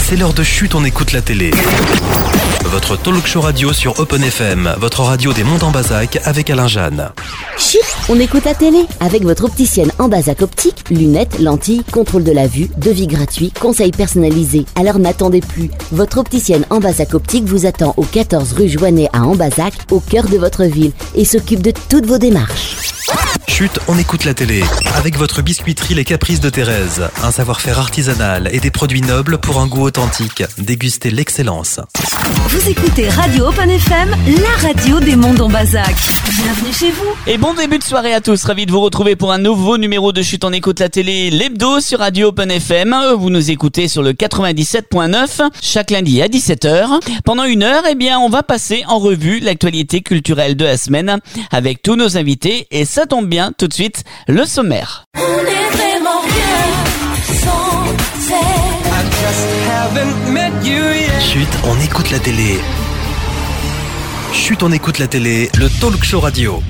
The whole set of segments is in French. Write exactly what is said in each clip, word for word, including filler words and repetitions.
C'est l'heure de Chut, on écoute la télé. Votre talk show radio sur Open F M, votre radio des Monts en Bazac avec Alain Jeanne. Chut, on écoute la télé avec votre opticienne en Bazac optique, lunettes, lentilles, contrôle de la vue, devis gratuit, conseils personnalisés. Alors n'attendez plus, votre opticienne en Bazac optique vous attend au quatorze rue Joannet à Ambazac, au cœur de votre ville, et s'occupe de toutes vos démarches. Chut, on écoute la télé avec votre biscuiterie Les Caprices de Thérèse. Un savoir-faire artisanal et des produits nobles pour un goût authentique. Dégustez l'excellence. Vous écoutez Radio Open F M, la radio des Monts en Bazac. Bienvenue chez vous. Et bon début de soirée à tous. Ravi de vous retrouver pour un nouveau numéro de Chut, on écoute la télé, l'hebdo sur Radio Open F M. Vous nous écoutez sur le quatre-vingt-dix-sept point neuf chaque lundi à dix-sept heures. Pendant une heure, eh bien, on va passer en revue l'actualité culturelle de la semaine avec tous nos invités. Et ça tombe bien, tout de suite, le sommaire. On est vraiment bien sans elle. Chut, on écoute la télé. Chut, on écoute la télé, le talk show radio.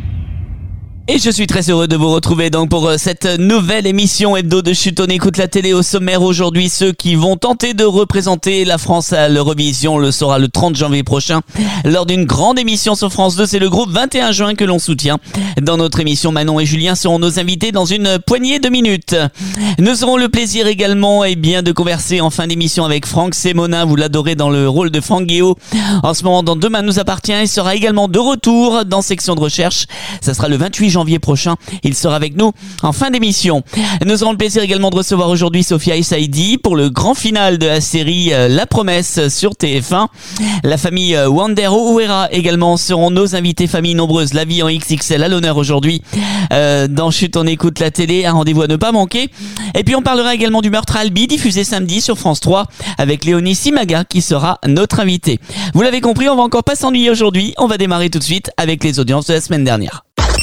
Et je suis très heureux de vous retrouver donc pour cette nouvelle émission hebdo de Chut, on écoute la télé. Au sommaire aujourd'hui, ceux qui vont tenter de représenter la France à l'Eurovision le sera le trente janvier prochain lors d'une grande émission sur France deux. C'est le groupe vingt et un juin que l'on soutient. Dans notre émission, Manon et Julien seront nos invités dans une poignée de minutes. Nous aurons le plaisir également eh bien, de converser en fin d'émission avec Franck Sémonin. Vous l'adorez dans le rôle de Franck Guéot. En ce moment, dans Demain nous appartient, il sera également de retour dans Section de recherche. Ça sera le vingt-huit janvier prochain. Il sera avec nous en fin d'émission. Nous aurons le plaisir également de recevoir aujourd'hui Sophia Essaidi pour le grand final de la série La Promesse sur T F un. La famille Wander Ouera également seront nos invités, famille nombreuse. La vie en X X L à l'honneur aujourd'hui euh, dans Chut, on écoute la télé. Un rendez-vous à ne pas manquer. Et puis on parlera également du meurtre à Albi, diffusé samedi sur France trois avec Léonie Simaga qui sera notre invitée. Vous l'avez compris, on va encore pas s'ennuyer aujourd'hui. On va démarrer tout de suite avec les audiences de la semaine dernière.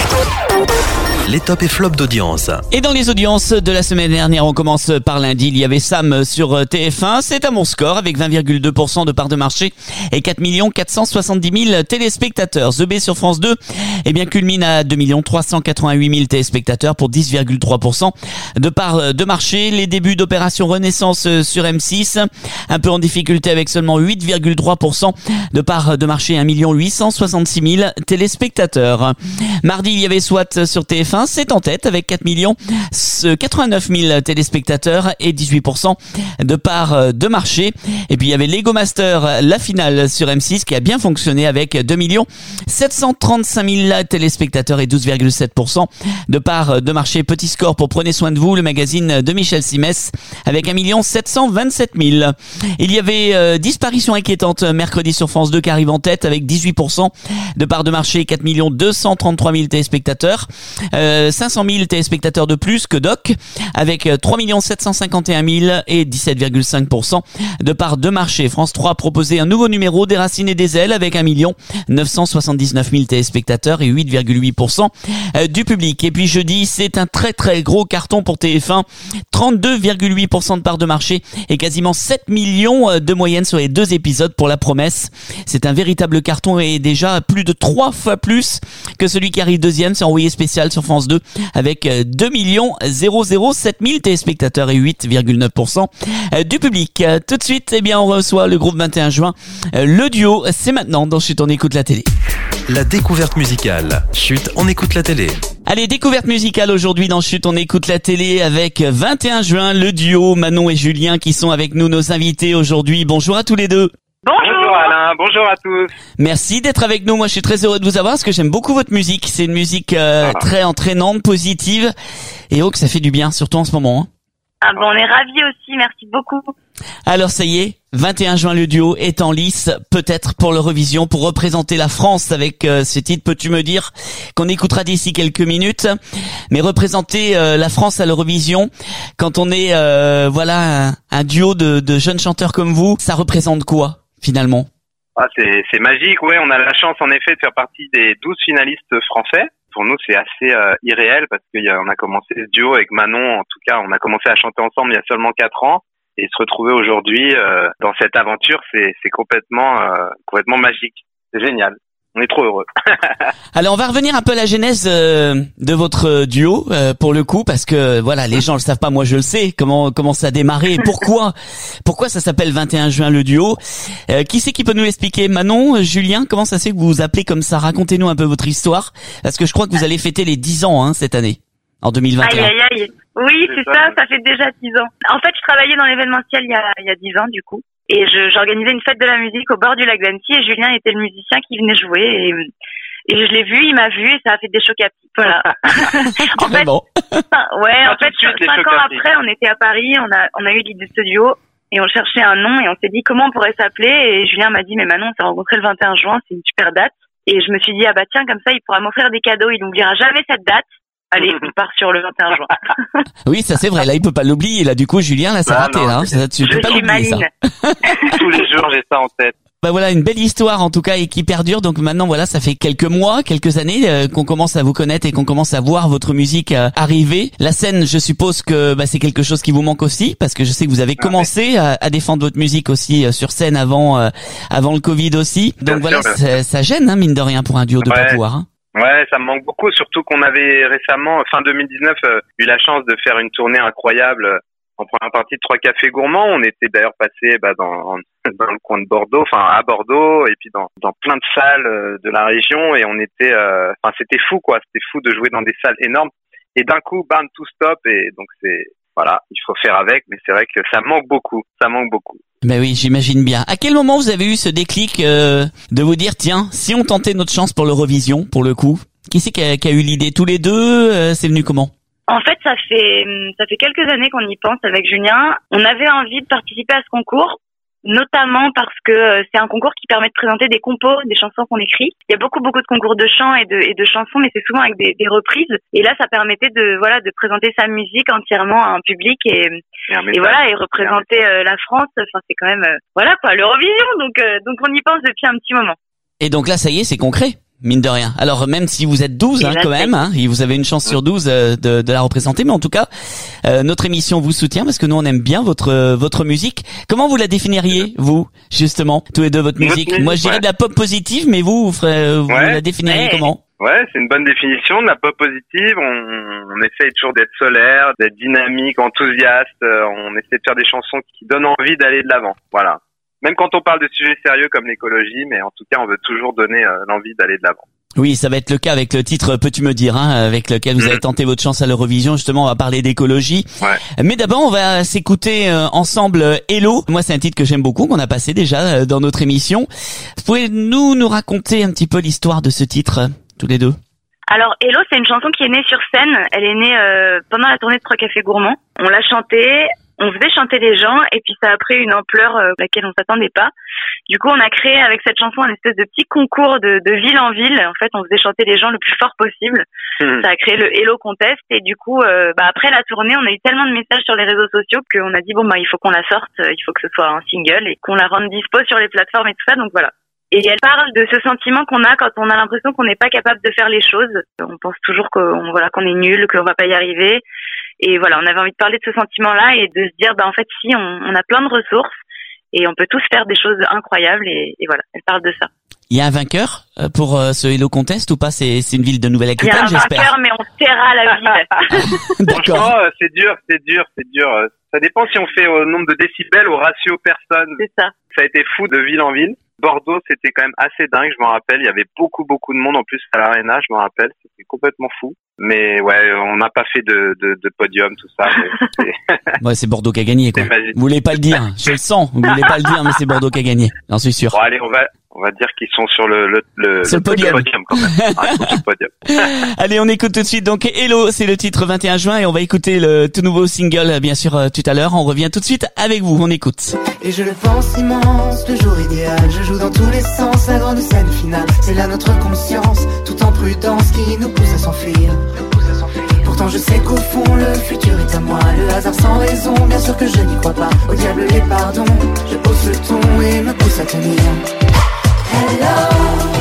Les tops et flops d'audience. Et dans les audiences de la semaine dernière, on commence par lundi. Il y avait Sam sur T F un. C'est à mon score avec vingt virgule deux pour cent de part de marché et quatre millions quatre cent soixante-dix mille téléspectateurs. The B sur France deux, eh bien, culmine à deux millions trois cent quatre-vingt-huit mille téléspectateurs pour dix virgule trois pour cent de part de marché. Les débuts d'Opération Renaissance sur M six, un peu en difficulté avec seulement huit virgule trois pour cent de part de marché, un million huit cent soixante-six mille téléspectateurs. Mardi, il y avait SWAT sur T F un. C'est en tête avec quatre millions quatre-vingt-neuf mille téléspectateurs et dix-huit pour cent de part de marché. Et puis il y avait Lego Master, la finale sur M six qui a bien fonctionné avec deux millions sept cent trente-cinq mille téléspectateurs et douze virgule sept pour cent de part de marché. Petit score pour Prenez soin de vous, le magazine de Michel Simès avec un million sept cent vingt-sept mille. Il y avait euh, Disparition inquiétante mercredi sur France deux qui arrive en tête avec dix-huit pour cent de part de marché, quatre millions deux cent trente-trois mille téléspectateurs. Euh, cinq cent mille téléspectateurs de plus que Doc avec trois millions sept cent cinquante et un mille et dix-sept virgule cinq pour cent de part de marché. France trois proposait un nouveau numéro des Racines et des Ailes avec un million neuf cent soixante-dix-neuf mille téléspectateurs et huit virgule huit pour cent du public. Et puis jeudi, c'est un très très gros carton pour T F un, trente-deux virgule huit pour cent de part de marché et quasiment sept millions de moyenne sur les deux épisodes pour La Promesse. C'est un véritable carton et déjà plus de trois fois plus que celui qui arrive deuxième. C'est envoyé spécial sur France deux avec deux millions sept mille téléspectateurs et huit virgule neuf pour cent du public. Tout de suite, eh bien, on reçoit le groupe vingt et un juin. Le duo, c'est maintenant dans Chut, on écoute la télé. La découverte musicale. Chut, on écoute la télé. Allez, découverte musicale aujourd'hui dans Chut, on écoute la télé avec vingt et un juin, le duo Manon et Julien qui sont avec nous, nos invités aujourd'hui. Bonjour à tous les deux. Bonjour. Bonjour Alain, bonjour à tous. Merci d'être avec nous. Moi, je suis très heureux de vous avoir parce que j'aime beaucoup votre musique. C'est une musique euh, ah. très entraînante, positive, et oh que ça fait du bien, surtout en ce moment. Hein. Ah bon, on est ravis aussi, merci beaucoup. Alors ça y est, vingt et un juin, le duo est en lice, peut-être pour l'Eurovision, pour représenter la France avec euh, ce titre, peux-tu me dire, qu'on écoutera d'ici quelques minutes. Mais représenter euh, la France à l'Eurovision, quand on est euh, voilà un, un duo de, de jeunes chanteurs comme vous, ça représente quoi finalement? Ah, c'est, c'est magique, ouais, on a la chance en effet de faire partie des douze finalistes français. Pour nous, c'est assez euh, irréel parce qu'on a commencé ce duo avec Manon, en tout cas, on a commencé à chanter ensemble il y a seulement quatre ans. Et se retrouver aujourd'hui euh, dans cette aventure, c'est, c'est complètement, euh, complètement magique. C'est génial. on est trop heureux. Alors on va revenir un peu à la genèse euh, de votre duo euh, pour le coup, parce que voilà, les gens le savent pas, moi je le sais, comment comment ça a démarré, pourquoi pourquoi ça s'appelle vingt et un juin le duo. Euh, qui c'est qui peut nous l'expliquer? Manon, Julien, comment ça se fait que vous vous appelez comme ça? Racontez-nous un peu votre histoire, parce que je crois que vous allez fêter les dix ans hein, cette année, en deux mille vingt et un. Aïe, aïe, aïe. Oui, c'est, c'est ça, ça, ça fait déjà dix ans. En fait, je travaillais dans l'événementiel il y a, il y a dix ans, du coup. Et je, j'organisais une fête de la musique au bord du lac d'Annecy et Julien était le musicien qui venait jouer et, et je l'ai vu, il m'a vu et ça a fait des chocs à pic. Voilà. En fait, ouais, en fait, cinq ans après, on était à Paris, on a, on a eu l'idée de ce duo et on cherchait un nom et on s'est dit comment on pourrait s'appeler et Julien m'a dit mais Manon, on s'est rencontrés le vingt et un juin, c'est une super date. Et je me suis dit ah bah tiens, comme ça, il pourra m'offrir des cadeaux, il n'oubliera jamais cette date. Allez, on part sur le vingt et un juin. Oui, ça c'est vrai. Là, il peut pas l'oublier. Là, du coup, Julien, là, c'est raté. Non, là, ça, tu peux pas l'oublier ça. Tous les jours, j'ai ça en tête. Bah voilà, une belle histoire en tout cas et qui perdure. Donc maintenant, voilà, ça fait quelques mois, quelques années euh, qu'on commence à vous connaître et qu'on commence à voir votre musique euh, arriver. La scène, je suppose que bah, c'est quelque chose qui vous manque aussi, parce que je sais que vous avez ah, commencé à, à défendre votre musique aussi euh, sur scène avant, euh, avant le Covid aussi. Donc bien voilà, sûr, ça, ça gêne, hein, mine de rien, pour un duo de ouais. pas pouvoir. Hein. Ouais, ça me manque beaucoup, surtout qu'on avait récemment, fin deux mille dix-neuf, euh, eu la chance de faire une tournée incroyable euh, en première partie de Trois Cafés Gourmands. On était d'ailleurs passé bah, dans, dans le coin de Bordeaux, enfin à Bordeaux, et puis dans, dans plein de salles euh, de la région, et on était, enfin euh, c'était fou quoi, c'était fou de jouer dans des salles énormes. Et d'un coup, bam, tout stop, et donc c'est, voilà, il faut faire avec, mais c'est vrai que ça manque beaucoup, ça manque beaucoup. Ben oui, j'imagine bien. À quel moment vous avez eu ce déclic euh, de vous dire tiens, si on tentait notre chance pour l'Eurovision, pour le coup? Qui c'est qui a, qui a eu l'idée? Tous les deux? euh, C'est venu comment? En fait, ça fait ça fait quelques années qu'on y pense avec Julien. On avait envie de participer à ce concours, notamment parce que c'est un concours qui permet de présenter des compos, des chansons qu'on écrit. Il y a beaucoup beaucoup de concours de chant et de et de chansons, mais c'est souvent avec des, des reprises. Et là, ça permettait de voilà de présenter sa musique entièrement à un public et et, et voilà et représenter euh, la France. Enfin, c'est quand même euh, voilà quoi l'Eurovision. Donc euh, donc on y pense depuis un petit moment. Et donc là, ça y est, c'est concret. Mine de rien. Alors même si vous êtes douze hein, quand même, hein, et vous avez une chance sur douze euh, de, de la représenter, mais en tout cas, euh, notre émission vous soutient parce que nous on aime bien votre euh, votre musique. Comment vous la définiriez vous justement tous les deux votre musique? Notre Moi je dirais ouais. de la pop positive, mais vous vous, ferez, vous ouais. la définiriez ouais. comment? Ouais, c'est une bonne définition de la pop positive. On, on essaye toujours d'être solaire, d'être dynamique, enthousiaste. On essaie de faire des chansons qui donnent envie d'aller de l'avant. Voilà. Même quand on parle de sujets sérieux comme l'écologie, mais en tout cas, on veut toujours donner euh, l'envie d'aller de l'avant. Oui, ça va être le cas avec le titre Peux-tu me dire, hein, avec lequel vous mmh. avez tenté votre chance à l'Eurovision. Justement, on va parler d'écologie. Ouais. Mais d'abord, on va s'écouter euh, ensemble Hello. Moi, c'est un titre que j'aime beaucoup, qu'on a passé déjà euh, dans notre émission. Pouvez-nous nous raconter un petit peu l'histoire de ce titre, euh, tous les deux? Alors, Hello, c'est une chanson qui est née sur scène. Elle est née euh, pendant la tournée de Trois Cafés Gourmands. On l'a chantée. On faisait chanter les gens et puis ça a pris une ampleur euh, à laquelle on s'attendait pas. Du coup, on a créé avec cette chanson un espèce de petit concours de, de ville en ville. En fait, on faisait chanter les gens le plus fort possible. Mmh. Ça a créé le Hello Contest et du coup, euh, bah après la tournée, on a eu tellement de messages sur les réseaux sociaux qu'on a dit bon bah il faut qu'on la sorte, il faut que ce soit un single et qu'on la rende dispo sur les plateformes et tout ça. Donc voilà. Et elle parle de ce sentiment qu'on a quand on a l'impression qu'on n'est pas capable de faire les choses. On pense toujours qu'on voilà qu'on est nul, qu'on va pas y arriver. Et voilà, on avait envie de parler de ce sentiment-là et de se dire, bah en fait, si on, on a plein de ressources et on peut tous faire des choses incroyables. Et, et voilà, elle parle de ça. Il y a un vainqueur pour ce Hello Contest ou pas? C'est, c'est une ville de Nouvelle-Aquitaine, j'espère. Il y a un vainqueur, mais on taira la ville. D'accord. Franchement, c'est dur, c'est dur, c'est dur. Ça dépend si on fait au nombre de décibels, au ratio personne. C'est ça. Ça a été fou de ville en ville. Bordeaux, c'était quand même assez dingue, je m'en rappelle. Il y avait beaucoup, beaucoup de monde en plus à l'Arena, je m'en rappelle. C'était complètement fou. Mais ouais, on n'a pas fait de, de, de podium, tout ça. Mais ouais, c'est Bordeaux qui a gagné, quoi. Vous voulez pas le dire, je le sens. Vous voulez pas le dire, mais c'est Bordeaux qui a gagné. J'en suis sûr. Bon, allez, on va, on va dire qu'ils sont sur le, le, le, sur le podium. le podium quand même. Ah, ils sont sur le podium. Allez, on écoute tout de suite. Donc, Hello, c'est le titre vingt et un juin et on va écouter le tout nouveau single, bien sûr, euh, tout à l'heure. On revient tout de suite avec vous. On écoute. Et je le pense immense, le jour idéal. Je joue dans tous les sens, la grande scène finale. C'est là notre conscience, tout en prudence qui nous pousse à s'enfuir. Pourtant je sais qu'au fond le futur est à moi. Le hasard sans raison, bien sûr que je n'y crois pas. Au diable les pardons, je hausse le ton et me pousse à tenir. Hello.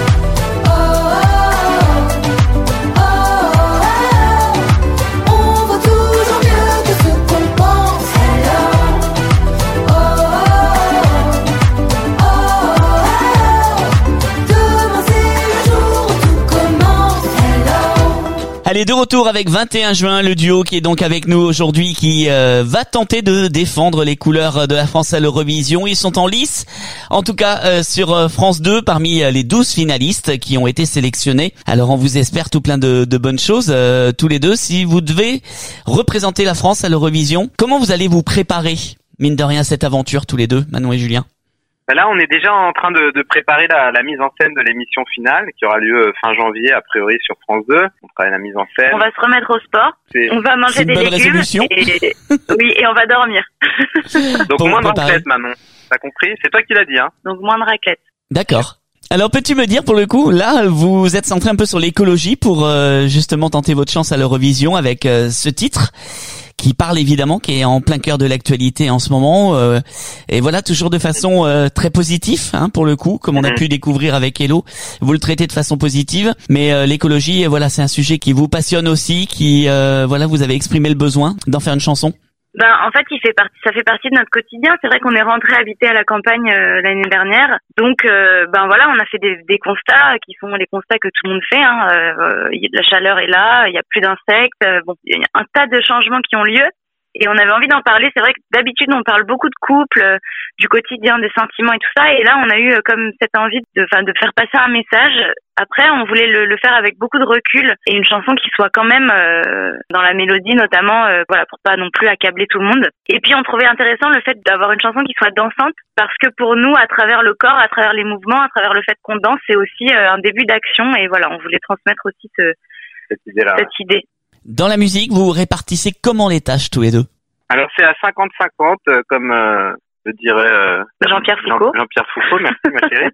Allez, de retour avec vingt et un juin, le duo qui est donc avec nous aujourd'hui, qui euh, va tenter de défendre les couleurs de la France à l'Eurovision. Ils sont en lice, en tout cas euh, sur euh, France deux, parmi euh, les douze finalistes qui ont été sélectionnés. Alors on vous espère tout plein de, de bonnes choses, euh, tous les deux. Si vous devez représenter la France à l'Eurovision, comment vous allez vous préparer, mine de rien, cette aventure, tous les deux, Manon et Julien? Là, on est déjà en train de, de préparer la, la mise en scène de l'émission finale qui aura lieu fin janvier, a priori, sur France deux. On travaille la mise en scène. On va se remettre au sport. C'est... On va manger des légumes. Et... oui, et on va dormir. Donc pour moins de raclette, Manon. T'as compris? C'est toi qui l'as dit, hein? Donc moins de raclette. D'accord. Alors peux-tu me dire, pour le coup, là, vous êtes centré un peu sur l'écologie pour euh, justement tenter votre chance à l'Eurovision avec euh, ce titre qui parle évidemment, qui est en plein cœur de l'actualité en ce moment, euh, et voilà, toujours de façon euh, très positive, hein, pour le coup, comme on a pu découvrir avec Hello. Vous le traitez de façon positive, mais euh, l'écologie, voilà, c'est un sujet qui vous passionne aussi, qui, euh, voilà, vous avez exprimé le besoin d'en faire une chanson. Ben, en fait, il fait partie, ça fait partie de notre quotidien. C'est vrai qu'on est rentré habiter à la campagne euh, l'année dernière, donc euh, ben voilà, on a fait des, des constats qui sont les constats que tout le monde fait. Hein. Euh, la chaleur est là, il y a plus d'insectes. Euh, bon, il y a un tas de changements qui ont lieu. Et on avait envie d'en parler. C'est vrai que d'habitude, on parle beaucoup de couple, euh, du quotidien, des sentiments et tout ça. Et là, on a eu euh, comme cette envie de, enfin, de faire passer un message. Après, on voulait le, le faire avec beaucoup de recul et une chanson qui soit quand même euh, dans la mélodie, notamment, euh, voilà, pour pas non plus accabler tout le monde. Et puis, on trouvait intéressant le fait d'avoir une chanson qui soit dansante, parce que pour nous, à travers le corps, à travers les mouvements, à travers le fait qu'on danse, c'est aussi euh, un début d'action. Et voilà, on voulait transmettre aussi ce, cette idée-là. Cette idée. Dans la musique, vous répartissez comment les tâches tous les deux? Alors c'est à cinquante cinquante, euh, comme euh, je dirais euh, Jean-Pierre Foucault. Jean- Jean-Pierre Foucault, merci ma chérie.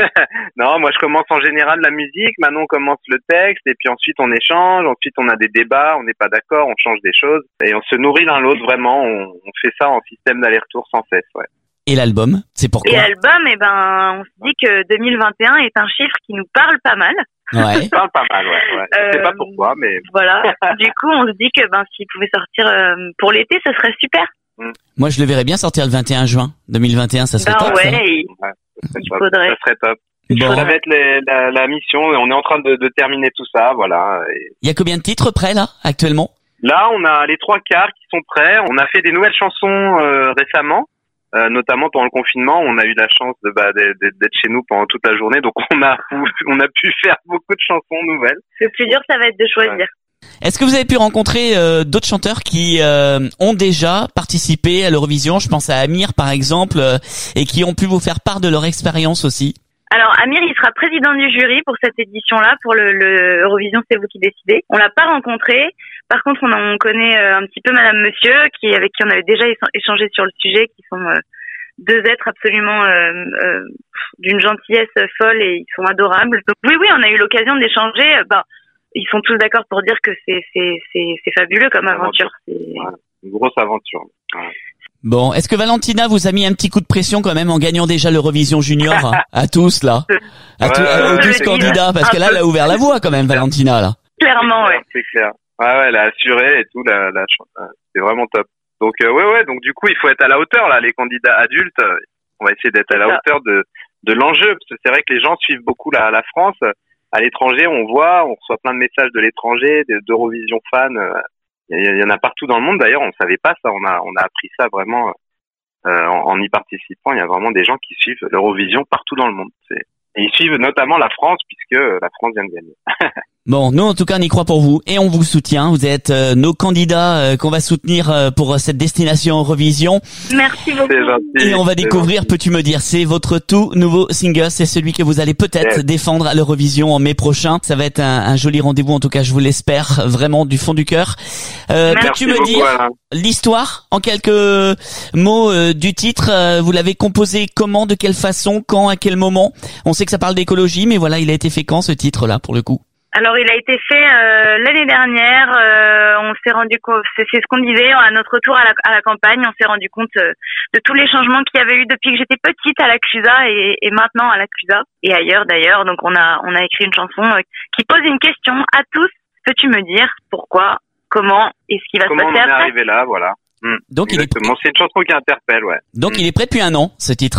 Non, moi je commence en général la musique, Manon commence le texte, et puis ensuite on échange, ensuite on a des débats, on n'est pas d'accord, on change des choses, et on se nourrit l'un l'autre vraiment, on, on fait ça en système d'aller-retour sans cesse, ouais. Et l'album, c'est pourquoi? Et l'album, eh ben, on se dit que deux mille vingt et un est un chiffre qui nous parle pas mal. Ouais. Ça parle pas mal, ouais. ouais. Euh, je sais pas pourquoi, mais voilà. Du coup, on se dit que ben, s'il pouvait sortir euh, pour l'été, ce serait super. Moi, je le verrais bien sortir le vingt et un juin deux mille vingt et un, ça serait ben top. Ouais, Ça. il, ouais, ça il faudrait. Ça serait top. Bon. Ça va être les, la, la mission, et on est en train de, de terminer tout ça, voilà. Et... Il y a combien de titres prêts là, actuellement? Là, on a les trois quarts qui sont prêts. On a fait des nouvelles chansons euh, récemment. Euh, notamment pendant le confinement, on a eu la chance de, bah, d'être chez nous pendant toute la journée, donc on a on a pu faire beaucoup de chansons nouvelles. Le plus dur, ça va être de choisir. Ouais. Est-ce que vous avez pu rencontrer euh, d'autres chanteurs qui euh, ont déjà participé à l'Eurovision? Je pense à Amir par exemple, euh, et qui ont pu vous faire part de leur expérience aussi. Alors Amir, il sera président du jury pour cette édition-là, pour le, le Eurovision, c'est vous qui décidez. On l'a pas rencontré. Par contre, on, on connaît euh, un petit peu Madame Monsieur, qui avec qui on avait déjà échangé sur le sujet, qui sont euh, deux êtres absolument euh, euh, d'une gentillesse folle, et ils sont adorables. Donc oui, oui, on a eu l'occasion d'échanger. Bah, ils sont tous d'accord pour dire que c'est c'est c'est, c'est fabuleux comme aventure. C'est ouais, une grosse aventure. Ouais. Bon, est-ce que Valentina vous a mis un petit coup de pression quand même en gagnant déjà l'Eurovision Junior à, à tous là, à, ouais, tout, à ouais, aux douze candidats, parce que là, elle a ouvert la voie quand même, Valentina là. Clairement, ouais. C'est clair. Ouais, ouais, elle a assuré et tout, la, la, c'est vraiment top. Donc, euh, ouais, ouais, donc du coup, il faut être à la hauteur, là, les candidats adultes. On va essayer d'être à la hauteur de, de l'enjeu, parce que c'est vrai que les gens suivent beaucoup la, la France. À l'étranger, on voit, on reçoit plein de messages de l'étranger, d'Eurovision fans. Il y en a partout dans le monde, d'ailleurs, on ne savait pas ça, on a, on a appris ça vraiment, euh, en, en y participant. Il y a vraiment des gens qui suivent l'Eurovision partout dans le monde. C'est... Et ils suivent notamment la France, puisque la France vient de gagner. Bon, nous en tout cas on y croit pour vous et on vous soutient. Vous êtes euh, nos candidats euh, qu'on va soutenir euh, pour cette destination Eurovision. Merci beaucoup. C'est gentil, et on va découvrir, gentil. Peux-tu me dire, c'est votre tout nouveau single, c'est celui que vous allez peut-être yes. défendre à l'Eurovision en mai prochain. Ça va être un, un joli rendez-vous, en tout cas je vous l'espère, vraiment du fond du cœur. Euh, peux-tu me beaucoup, dire Alain. L'histoire en quelques mots euh, du titre, euh, vous l'avez composé comment, de quelle façon, quand, à quel moment? On sait que ça parle d'écologie, mais voilà, il a été fait quand ce titre-là pour le coup? Alors, il a été fait euh, l'année dernière. Euh, on s'est rendu compte, c'est, c'est ce qu'on disait à notre retour à la, à la campagne. On s'est rendu compte euh, de tous les changements qu'il y avait eu depuis que j'étais petite à la C U S A et, et maintenant à la C U S A et ailleurs d'ailleurs. Donc, on a on a écrit une chanson euh, qui pose une question à tous. Peux-tu me dire pourquoi, comment et ce qui va comment se passer après? Comment on est arrivé là, voilà. Mmh. Donc, exactement. Il est... C'est une chanson qui interpelle, ouais. Donc, mmh. il est prêt depuis un an, ce titre.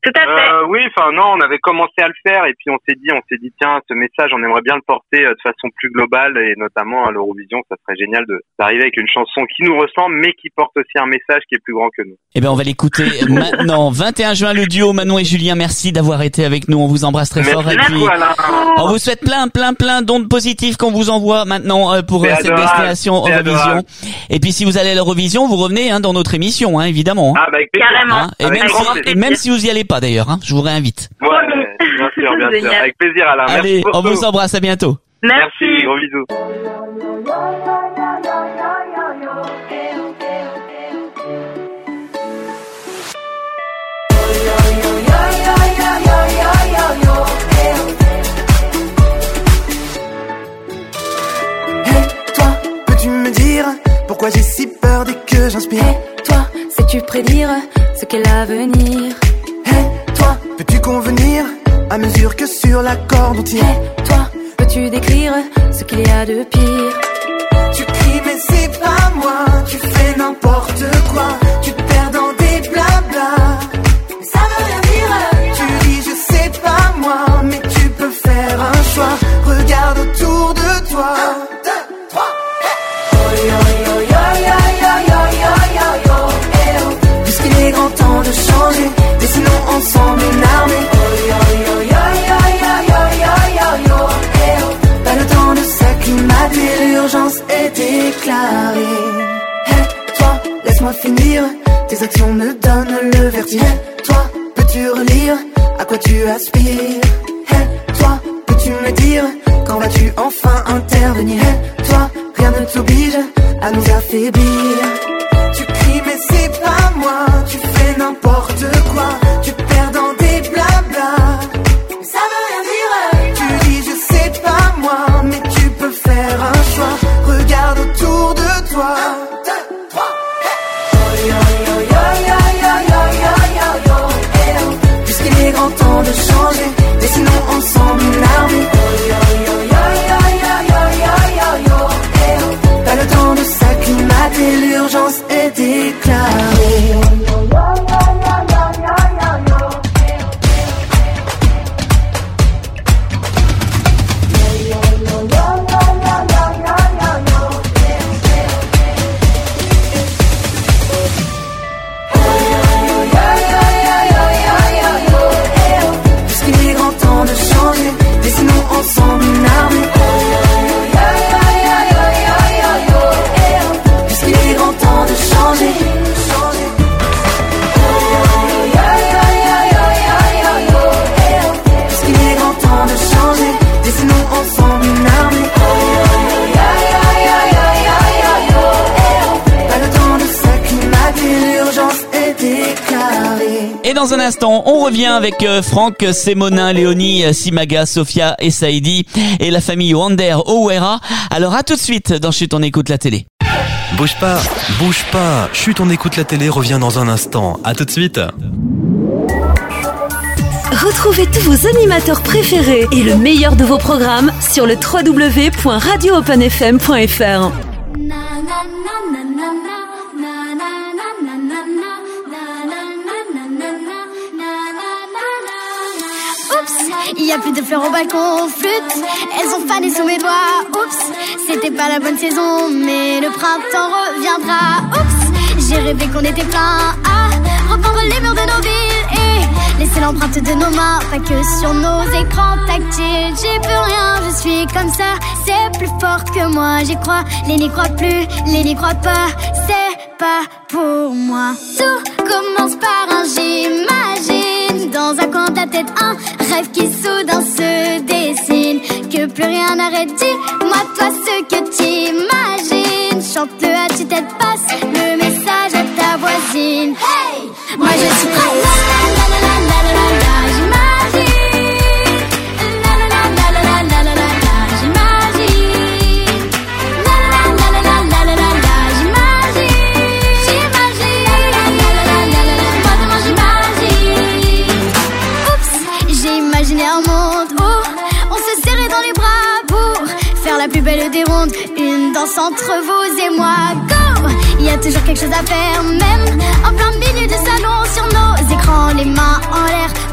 Tout à fait. Euh, oui, enfin non, on avait commencé à le faire et puis on s'est dit, on s'est dit tiens, ce message, on aimerait bien le porter euh, de façon plus globale et notamment à l'Eurovision, ça serait génial de d'arriver avec une chanson qui nous ressemble mais qui porte aussi un message qui est plus grand que nous. Eh ben on va l'écouter maintenant. vingt et un juin, le duo Manon et Julien. Merci d'avoir été avec nous. On vous embrasse très fort. Merci et puis, Alain. on vous souhaite plein, plein, plein d'ondes positives qu'on vous envoie maintenant euh, pour euh, cette adorable, destination c'est Eurovision. adorable. Et puis si vous allez à l'Eurovision, vous revenez hein, dans notre émission, hein, évidemment. Hein. Ah bah avec plaisir. Carrément. Hein, et, Avec même grand si, plaisir. et même si vous y allez pas d'ailleurs, hein, je vous réinvite. Ouais, bien sûr, bien sûr. Génial. Avec plaisir Alain. Allez, Merci on beaucoup. vous embrasse, à bientôt. Merci. Merci, gros bisous. Hey, toi, peux-tu me dire pourquoi j'ai si peur dès que j'inspire? Hey, toi, sais-tu prédire ce qu'est l'avenir? Hey, toi, peux-tu convenir à mesure que sur la corde on tire? Hey, toi, peux-tu décrire ce qu'il y a de pire? Tu cries mais c'est pas moi, tu fais n'importe quoi, tu te perds dans des blabla. Mais ça veut rien dire. Tu dis je sais pas moi, mais tu peux faire un choix. Regarde autour de toi. Un, deux, trois. Puisqu'il est grand temps de changer, dessinons ensemble une armée. Pas le temps de s'acclimater, l'urgence est déclarée. Hey, toi, laisse-moi finir, tes actions me donnent le vertige. Hey, toi, peux-tu relire à quoi tu aspires? Hey, toi, peux-tu me dire quand vas-tu enfin intervenir? Hey, toi, rien ne t'oblige à nous affaiblir. Tu cries mais c'est pas moi, tu fais n'importe quoi, tu te perds dans des blabla. Mais ça veut rien dire. Tu dis je sais pas moi, mais tu peux faire un choix. Regarde autour de toi. Un, deux, trois. Puisqu'il est grand temps de changer, dessinons ensemble une armée. Pas le temps de s'acclimater, l'urgence est déclarée. Puisqu'il est grand temps de changer, dessinons ensemble une armée. Puisqu'il est grand temps de changer, changer. Puisqu'il est grand temps de changer, dessinons ensemble une armée. Pas le temps de s'acclimater, l'urgence est déclarée. Et dans un instant, on revient avec euh, Franck, Sémonin, Léonie, euh, Simaga, Sophia et Saïdi et la famille Wander Owera. Alors à tout de suite dans Chut, on écoute la télé. Bouge pas, bouge pas. Chut, on écoute la télé, revient dans un instant. À tout de suite. Retrouvez tous vos animateurs préférés et le meilleur de vos programmes sur le w w w point radio open f m point f r. Il y a plus de fleurs au balcon, flûte, elles ont fané sous mes doigts. Oups, c'était pas la bonne saison, mais le printemps reviendra. Oups, j'ai rêvé qu'on était plein à reprendre les murs de nos villes et laisser l'empreinte de nos mains, pas que sur nos écrans tactiles. J'ai plus rien, je suis comme ça, c'est plus fort que moi. J'y crois, les n'y croient plus, les n'y croient pas, c'est pas pour moi. Tout commence par un j'imagine, dans un coin de la tête, un rêve qui soudain se dessine. Que plus rien n'arrête, dis-moi toi ce que t'imagines. Chante-le à tue-tête, passe le message à ta voisine. Hey, moi je suis prête. La la la la la la la, j'imagine. La la la la la la la la la, j'imagine. La la la la la la la la la, j'imagine. J'imagine. La la la la la la la, moi devant j'imagine. Oups, j'ai imaginé un monde où on se serrait dans les bras pour faire la plus belle des rondes, une danse entre vous et moi. Go! Il y a toujours quelque chose à faire, même en plein milieu du salon, sur nos écrans, les mains en l'air,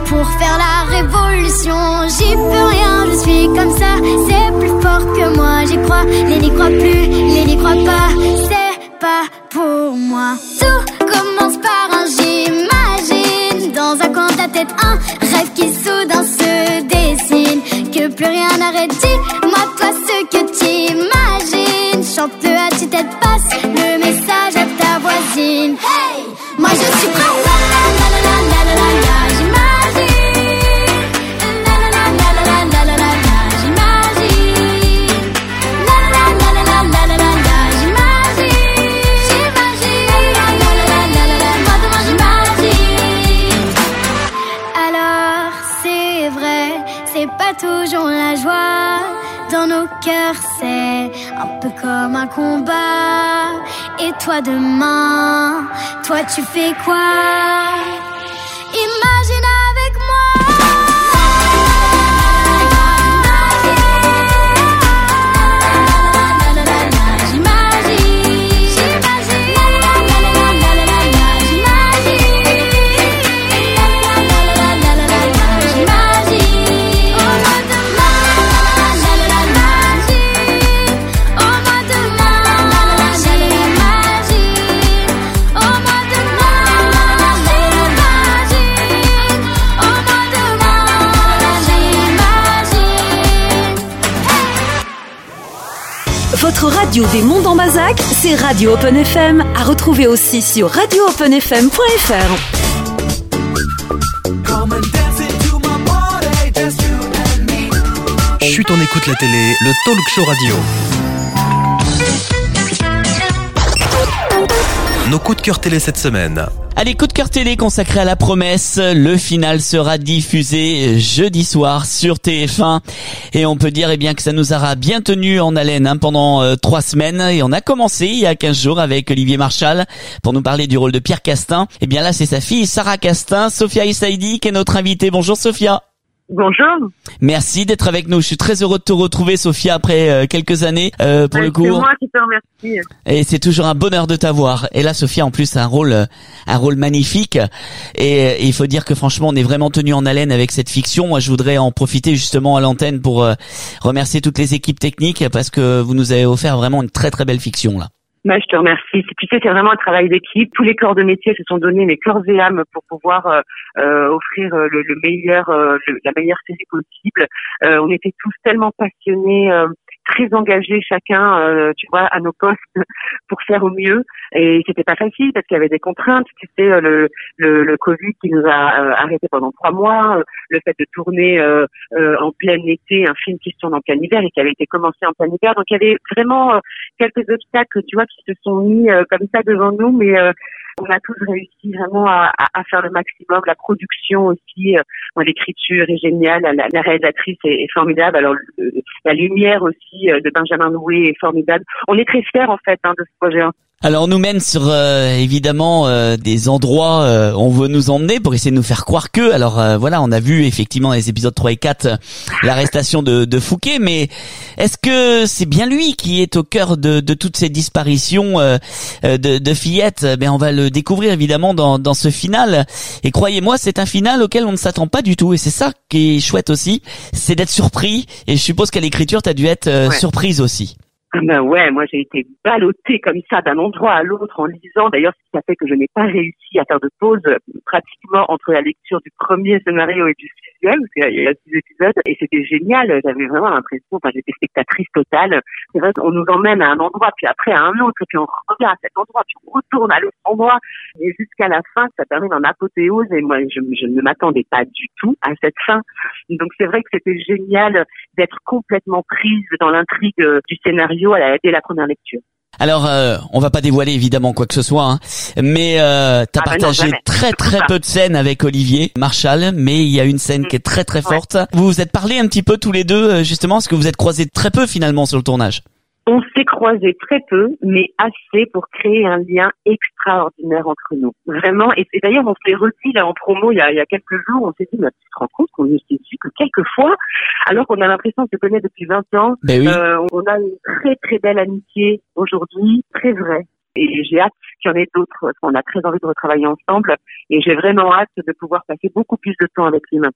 crois pas, c'est pas pour moi. Tout commence par un j'imagine, dans un coin de la tête, un rêve qui soudain se dessine. Que plus rien n'arrête, dis-moi toi ce que t'imagines. Chante-le à tue-tête, passe le message à ta voisine. Hey, moi je suis prête. La la la la la la la la, j'imagine. La la la la la la la la la, j'imagine. La la la la la la la la la, j'imagine. J'imagine. La la la la la la la, moi demain j'imagine. Alors c'est vrai, c'est pas toujours la joie. Dans nos cœurs c'est un peu comme un combat. Et toi demain, toi tu fais quoi? Imagine avec moi. Votre radio des Monts d'Ambazac, c'est Radio Open F M, à retrouver aussi sur radio open f m point f r. Chut, on écoute la télé, le talk show radio. Nos coups de cœur télé cette semaine. Allez, coup de cœur télé consacré à La Promesse. Le final sera diffusé jeudi soir sur T F un. Et on peut dire eh bien que ça nous aura bien tenu en haleine hein, pendant euh, trois semaines. Et on a commencé il y a quinze jours avec Olivier Marchal pour nous parler du rôle de Pierre Castin. Eh bien là, c'est sa fille Sarah Castin, Sophia Essaidi, qui est notre invitée. Bonjour Sophia. Bonjour. Merci d'être avec nous. Je suis très heureux de te retrouver, Sophia, après euh, quelques années euh, pour ouais, le coup. C'est moi qui te remercie. Et c'est toujours un bonheur de t'avoir. Et là, Sophia, en plus, a un rôle, un rôle magnifique. Et, et il faut dire que franchement, on est vraiment tenu en haleine avec cette fiction. Moi, je voudrais en profiter justement à l'antenne pour euh, remercier toutes les équipes techniques parce que vous nous avez offert vraiment une très très belle fiction là. Bah, je te remercie. Tu sais, c'est vraiment un travail d'équipe. Tous les corps de métier se sont donnés les corps et âmes pour pouvoir euh, euh, offrir euh, le, le meilleur, euh, le, la meilleure série possible. Euh, on était tous tellement passionnés, euh, très engagés chacun, euh, tu vois, à nos postes pour faire au mieux. Et c'était pas facile parce qu'il y avait des contraintes. Tu sais, le, le, le Covid qui nous a euh, arrêtés pendant trois mois, le fait de tourner euh, euh, en plein été un film qui se tourne en plein hiver et qui avait été commencé en plein hiver. Donc il y avait vraiment euh, quelques obstacles, tu vois, qui se sont mis euh, comme ça devant nous, mais euh, on a tous réussi vraiment à, à, à faire le maximum. La production aussi, euh, l'écriture est géniale, la, la réalisatrice est, est formidable. Alors le, la lumière aussi euh, de Benjamin Loué est formidable. On est très fiers en fait hein, de ce projet. Alors on nous mène sur euh, évidemment euh, des endroits euh, on veut nous emmener pour essayer de nous faire croire que. Alors euh, voilà, on a vu effectivement dans les épisodes trois et quatre euh, l'arrestation de, de Fouquet, mais est-ce que c'est bien lui qui est au cœur de, de toutes ces disparitions euh, de, de fillettes? Ben on va le découvrir évidemment dans, dans ce final. Et croyez-moi, c'est un final auquel on ne s'attend pas du tout. Et c'est ça qui est chouette aussi, c'est d'être surpris. Et je suppose qu'à l'écriture, t'as dû être euh, ouais. surprise aussi. Ah ben ouais, moi j'ai été ballottée comme ça d'un endroit à l'autre en lisant. D'ailleurs, ce qui a fait que je n'ai pas réussi à faire de pause pratiquement entre la lecture du premier scénario et du sixième, parce qu'il y a six épisodes, et c'était génial. J'avais vraiment l'impression, enfin j'étais spectatrice totale. C'est vrai qu'on nous emmène à un endroit, puis après à un autre, puis on revient à cet endroit, puis on retourne à l'autre endroit, et jusqu'à la fin, ça termine en apothéose. Et moi, je, je ne m'attendais pas du tout à cette fin. Donc c'est vrai que c'était génial d'être complètement prise dans l'intrigue du scénario à la, dès la première lecture. Alors, euh, on va pas dévoiler évidemment quoi que ce soit, hein, mais euh, t'as ah partagé ben non, très très peu de scènes avec Olivier Marchal, mais il y a une scène mmh. qui est très très forte. Ouais. Vous vous êtes parlé un petit peu tous les deux, justement, parce que vous êtes croisés très peu finalement sur le tournage. On s'est croisés très peu, mais assez pour créer un lien extraordinaire entre nous. Vraiment. Et, et d'ailleurs, on s'est redit là en promo il y a, il y a quelques jours, on s'est dit, mais tu te rends compte qu'on ne s'est vu que quelques fois, alors qu'on a l'impression de se connaître depuis vingt ans. Ben oui. euh, on a une très très belle amitié aujourd'hui, très vraie. Et j'ai hâte qu'il y en ait d'autres, parce qu'on a très envie de retravailler ensemble. Et j'ai vraiment hâte de pouvoir passer beaucoup plus de temps avec lui maintenant.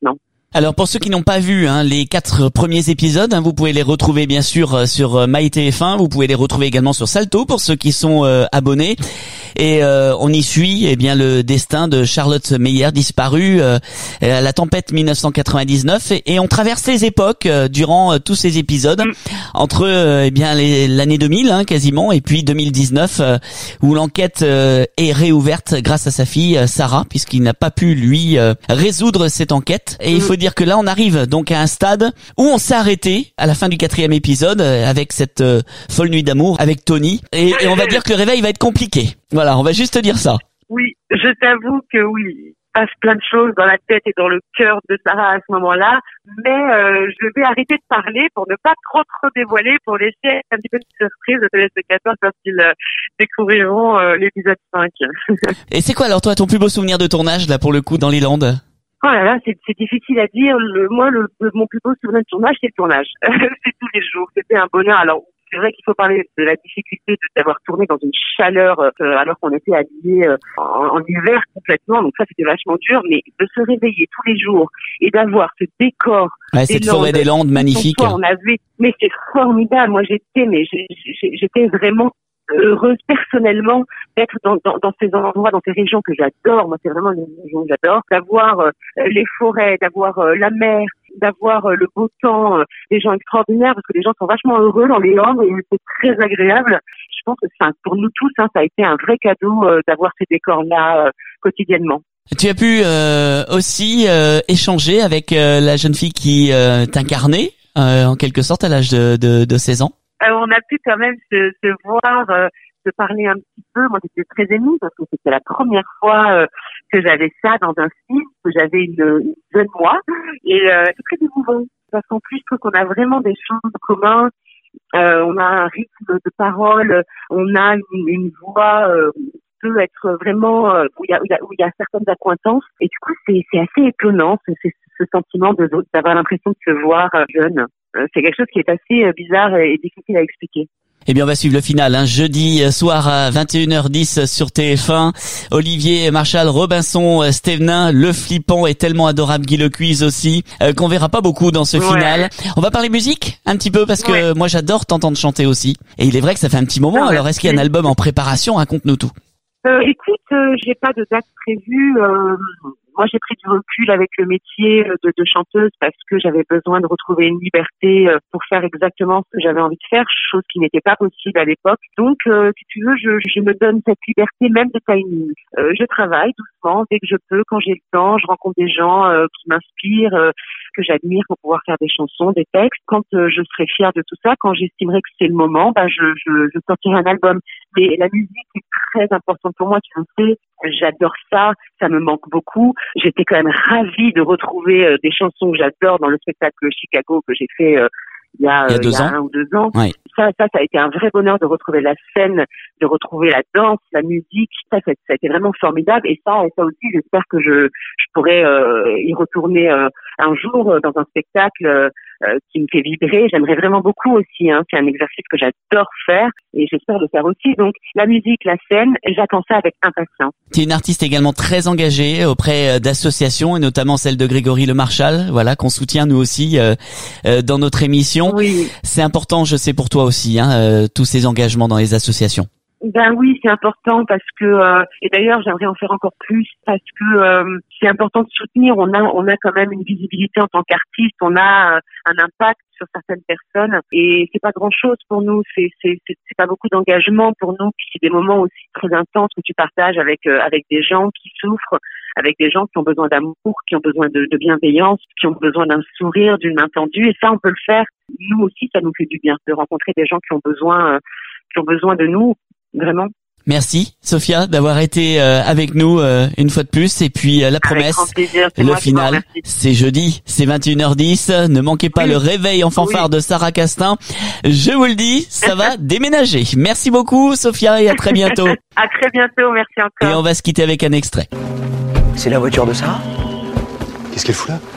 Alors pour ceux qui n'ont pas vu hein, les quatre premiers épisodes, hein, vous pouvez les retrouver bien sûr sur euh, MyTF un, vous pouvez les retrouver également sur Salto pour ceux qui sont euh, abonnés. Et euh, on y suit eh bien le destin de Charlotte Meyer, disparue euh, à la tempête mille neuf cent quatre-vingt-dix-neuf, et, et on traverse les époques euh, durant euh, tous ces épisodes, mmh. entre euh, eh bien les, l'année deux mille hein, quasiment, et puis deux mille dix-neuf euh, où l'enquête euh, est réouverte grâce à sa fille euh, Sarah, puisqu'il n'a pas pu lui euh, résoudre cette enquête. Et mmh. il faut dire que là on arrive donc à un stade où on s'est arrêté à la fin du quatrième épisode euh, avec cette euh, folle nuit d'amour avec Tony, et, et on va dire que le réveil va être compliqué. Voilà, on va juste dire ça. Oui, je t'avoue que oui, il passe plein de choses dans la tête et dans le cœur de Sarah à ce moment-là, mais euh, je vais arrêter de parler pour ne pas trop trop dévoiler, pour laisser un petit peu de surprise aux téléspectateurs quand ils euh, découvriront euh, l'épisode cinq. Et c'est quoi alors toi ton plus beau souvenir de tournage là pour le coup dans les Landes? Oh là là, c'est, c'est difficile à dire. Le, moi, le, le, mon plus beau souvenir de tournage, c'est le tournage. C'est tous les jours. C'était un bonheur. Alors, c'est vrai qu'il faut parler de la difficulté de, d'avoir tourné dans une chaleur euh, alors qu'on était habillés euh, en, en hiver complètement. Donc ça, c'était vachement dur. Mais de se réveiller tous les jours et d'avoir ce décor, ouais, cette forêt des Landes magnifique. On avait, mais c'est formidable. Moi, j'étais, mais j'ai, j'étais vraiment heureuse personnellement d'être dans, dans, dans ces endroits, dans ces régions que j'adore. Moi, c'est vraiment une région que j'adore. D'avoir euh, les forêts, d'avoir euh, la mer, d'avoir euh, le beau temps, euh, des gens extraordinaires, parce que les gens sont vachement heureux dans les Landes et c'est très agréable. Je pense que ça, pour nous tous, hein, ça a été un vrai cadeau euh, d'avoir ces décors-là euh, quotidiennement. Tu as pu euh, aussi euh, échanger avec euh, la jeune fille qui euh, t'incarnait, euh, en quelque sorte, à l'âge de, de, de seize ans. Alors, on a pu quand même se, se voir, euh, se parler un petit peu. Moi, j'étais très émue parce que c'était la première fois euh, que j'avais ça dans un film, que j'avais une, une jeune moi. Et euh, c'est très émouvant parce qu'en plus, je trouve qu'on a vraiment des choses communes. Euh, on a un rythme de parole, on a une, une voix euh, qui peut être vraiment euh, où il y a, où il y a, où il y a certaines accointances. Et du coup, c'est, c'est assez étonnant, c'est, c'est ce sentiment de, d'avoir l'impression de se voir euh, jeune. C'est quelque chose qui est assez bizarre et difficile à expliquer. Eh bien, on va suivre le final, hein. Jeudi soir à vingt et une heures dix sur T F un. Olivier Marchal, Robinson, Stévenin, le flippant et tellement adorable Guy Lecuise aussi, euh, qu'on verra pas beaucoup dans ce ouais. final. On va parler musique un petit peu parce que ouais. moi j'adore t'entendre chanter aussi. Et il est vrai que ça fait un petit moment. Ah, alors, est-ce qu'il y a un album en préparation? Raconte-nous tout. Euh, écoute, euh, j'ai pas de date prévue. Euh... Moi, j'ai pris du recul avec le métier de, de chanteuse parce que j'avais besoin de retrouver une liberté pour faire exactement ce que j'avais envie de faire, chose qui n'était pas possible à l'époque. Donc, euh, si tu veux, je, je me donne cette liberté même de timing. Euh, je travaille doucement dès que je peux, quand j'ai le temps. Je rencontre des gens euh, qui m'inspirent, euh, que j'admire pour pouvoir faire des chansons, des textes. Quand euh, je serai fière de tout ça, quand j'estimerai que c'est le moment, bah, je, je, je sortirai un album. Mais la musique est très importante pour moi, tu le sais. J'adore ça, ça me manque beaucoup. J'étais quand même ravie de retrouver euh, des chansons que j'adore dans le spectacle Chicago que j'ai fait euh, il y a, il y a, deux il y a ans. un ou deux ans. Ouais. Ça, ça, ça a été un vrai bonheur de retrouver la scène, de retrouver la danse, la musique. Ça, ça, ça a été vraiment formidable. Et ça, et ça aussi, j'espère que je, je pourrai euh, y retourner euh, un jour euh, dans un spectacle euh, qui me fait vibrer. J'aimerais vraiment beaucoup aussi. Hein. C'est un exercice que j'adore faire et j'espère le faire aussi. Donc, la musique, la scène, j'attends ça avec impatience. Tu es une artiste également très engagée auprès d'associations et notamment celle de Grégory Le Marchal, voilà, qu'on soutient nous aussi euh, euh, dans notre émission. Oui. C'est important, je sais pour toi aussi, hein, euh, tous ces engagements dans les associations. Ben oui, c'est important parce que euh, et d'ailleurs j'aimerais en faire encore plus parce que euh, c'est important de soutenir. On a on a quand même une visibilité en tant qu'artiste, on a euh, un impact sur certaines personnes et c'est pas grand chose pour nous. C'est c'est c'est, c'est pas beaucoup d'engagement pour nous. Puis c'est des moments aussi très intenses que tu partages avec euh, avec des gens qui souffrent, avec des gens qui ont besoin d'amour, qui ont besoin de, de bienveillance, qui ont besoin d'un sourire, d'une main tendue. Et ça, on peut le faire. Nous aussi, ça nous fait du bien de rencontrer des gens qui ont besoin euh, qui ont besoin de nous. Vraiment. Merci Sophia d'avoir été euh, avec nous euh, une fois de plus et puis euh, la promesse, plaisir, le final, c'est jeudi, c'est vingt et une heures dix, ne manquez pas oui. le réveil en fanfare oui. de Sarah Castin. Je vous le dis, ça va déménager. Merci beaucoup Sophia et à très bientôt. À très bientôt, merci encore. Et on va se quitter avec un extrait. C'est la voiture de Sarah? Qu'est-ce qu'elle fout là?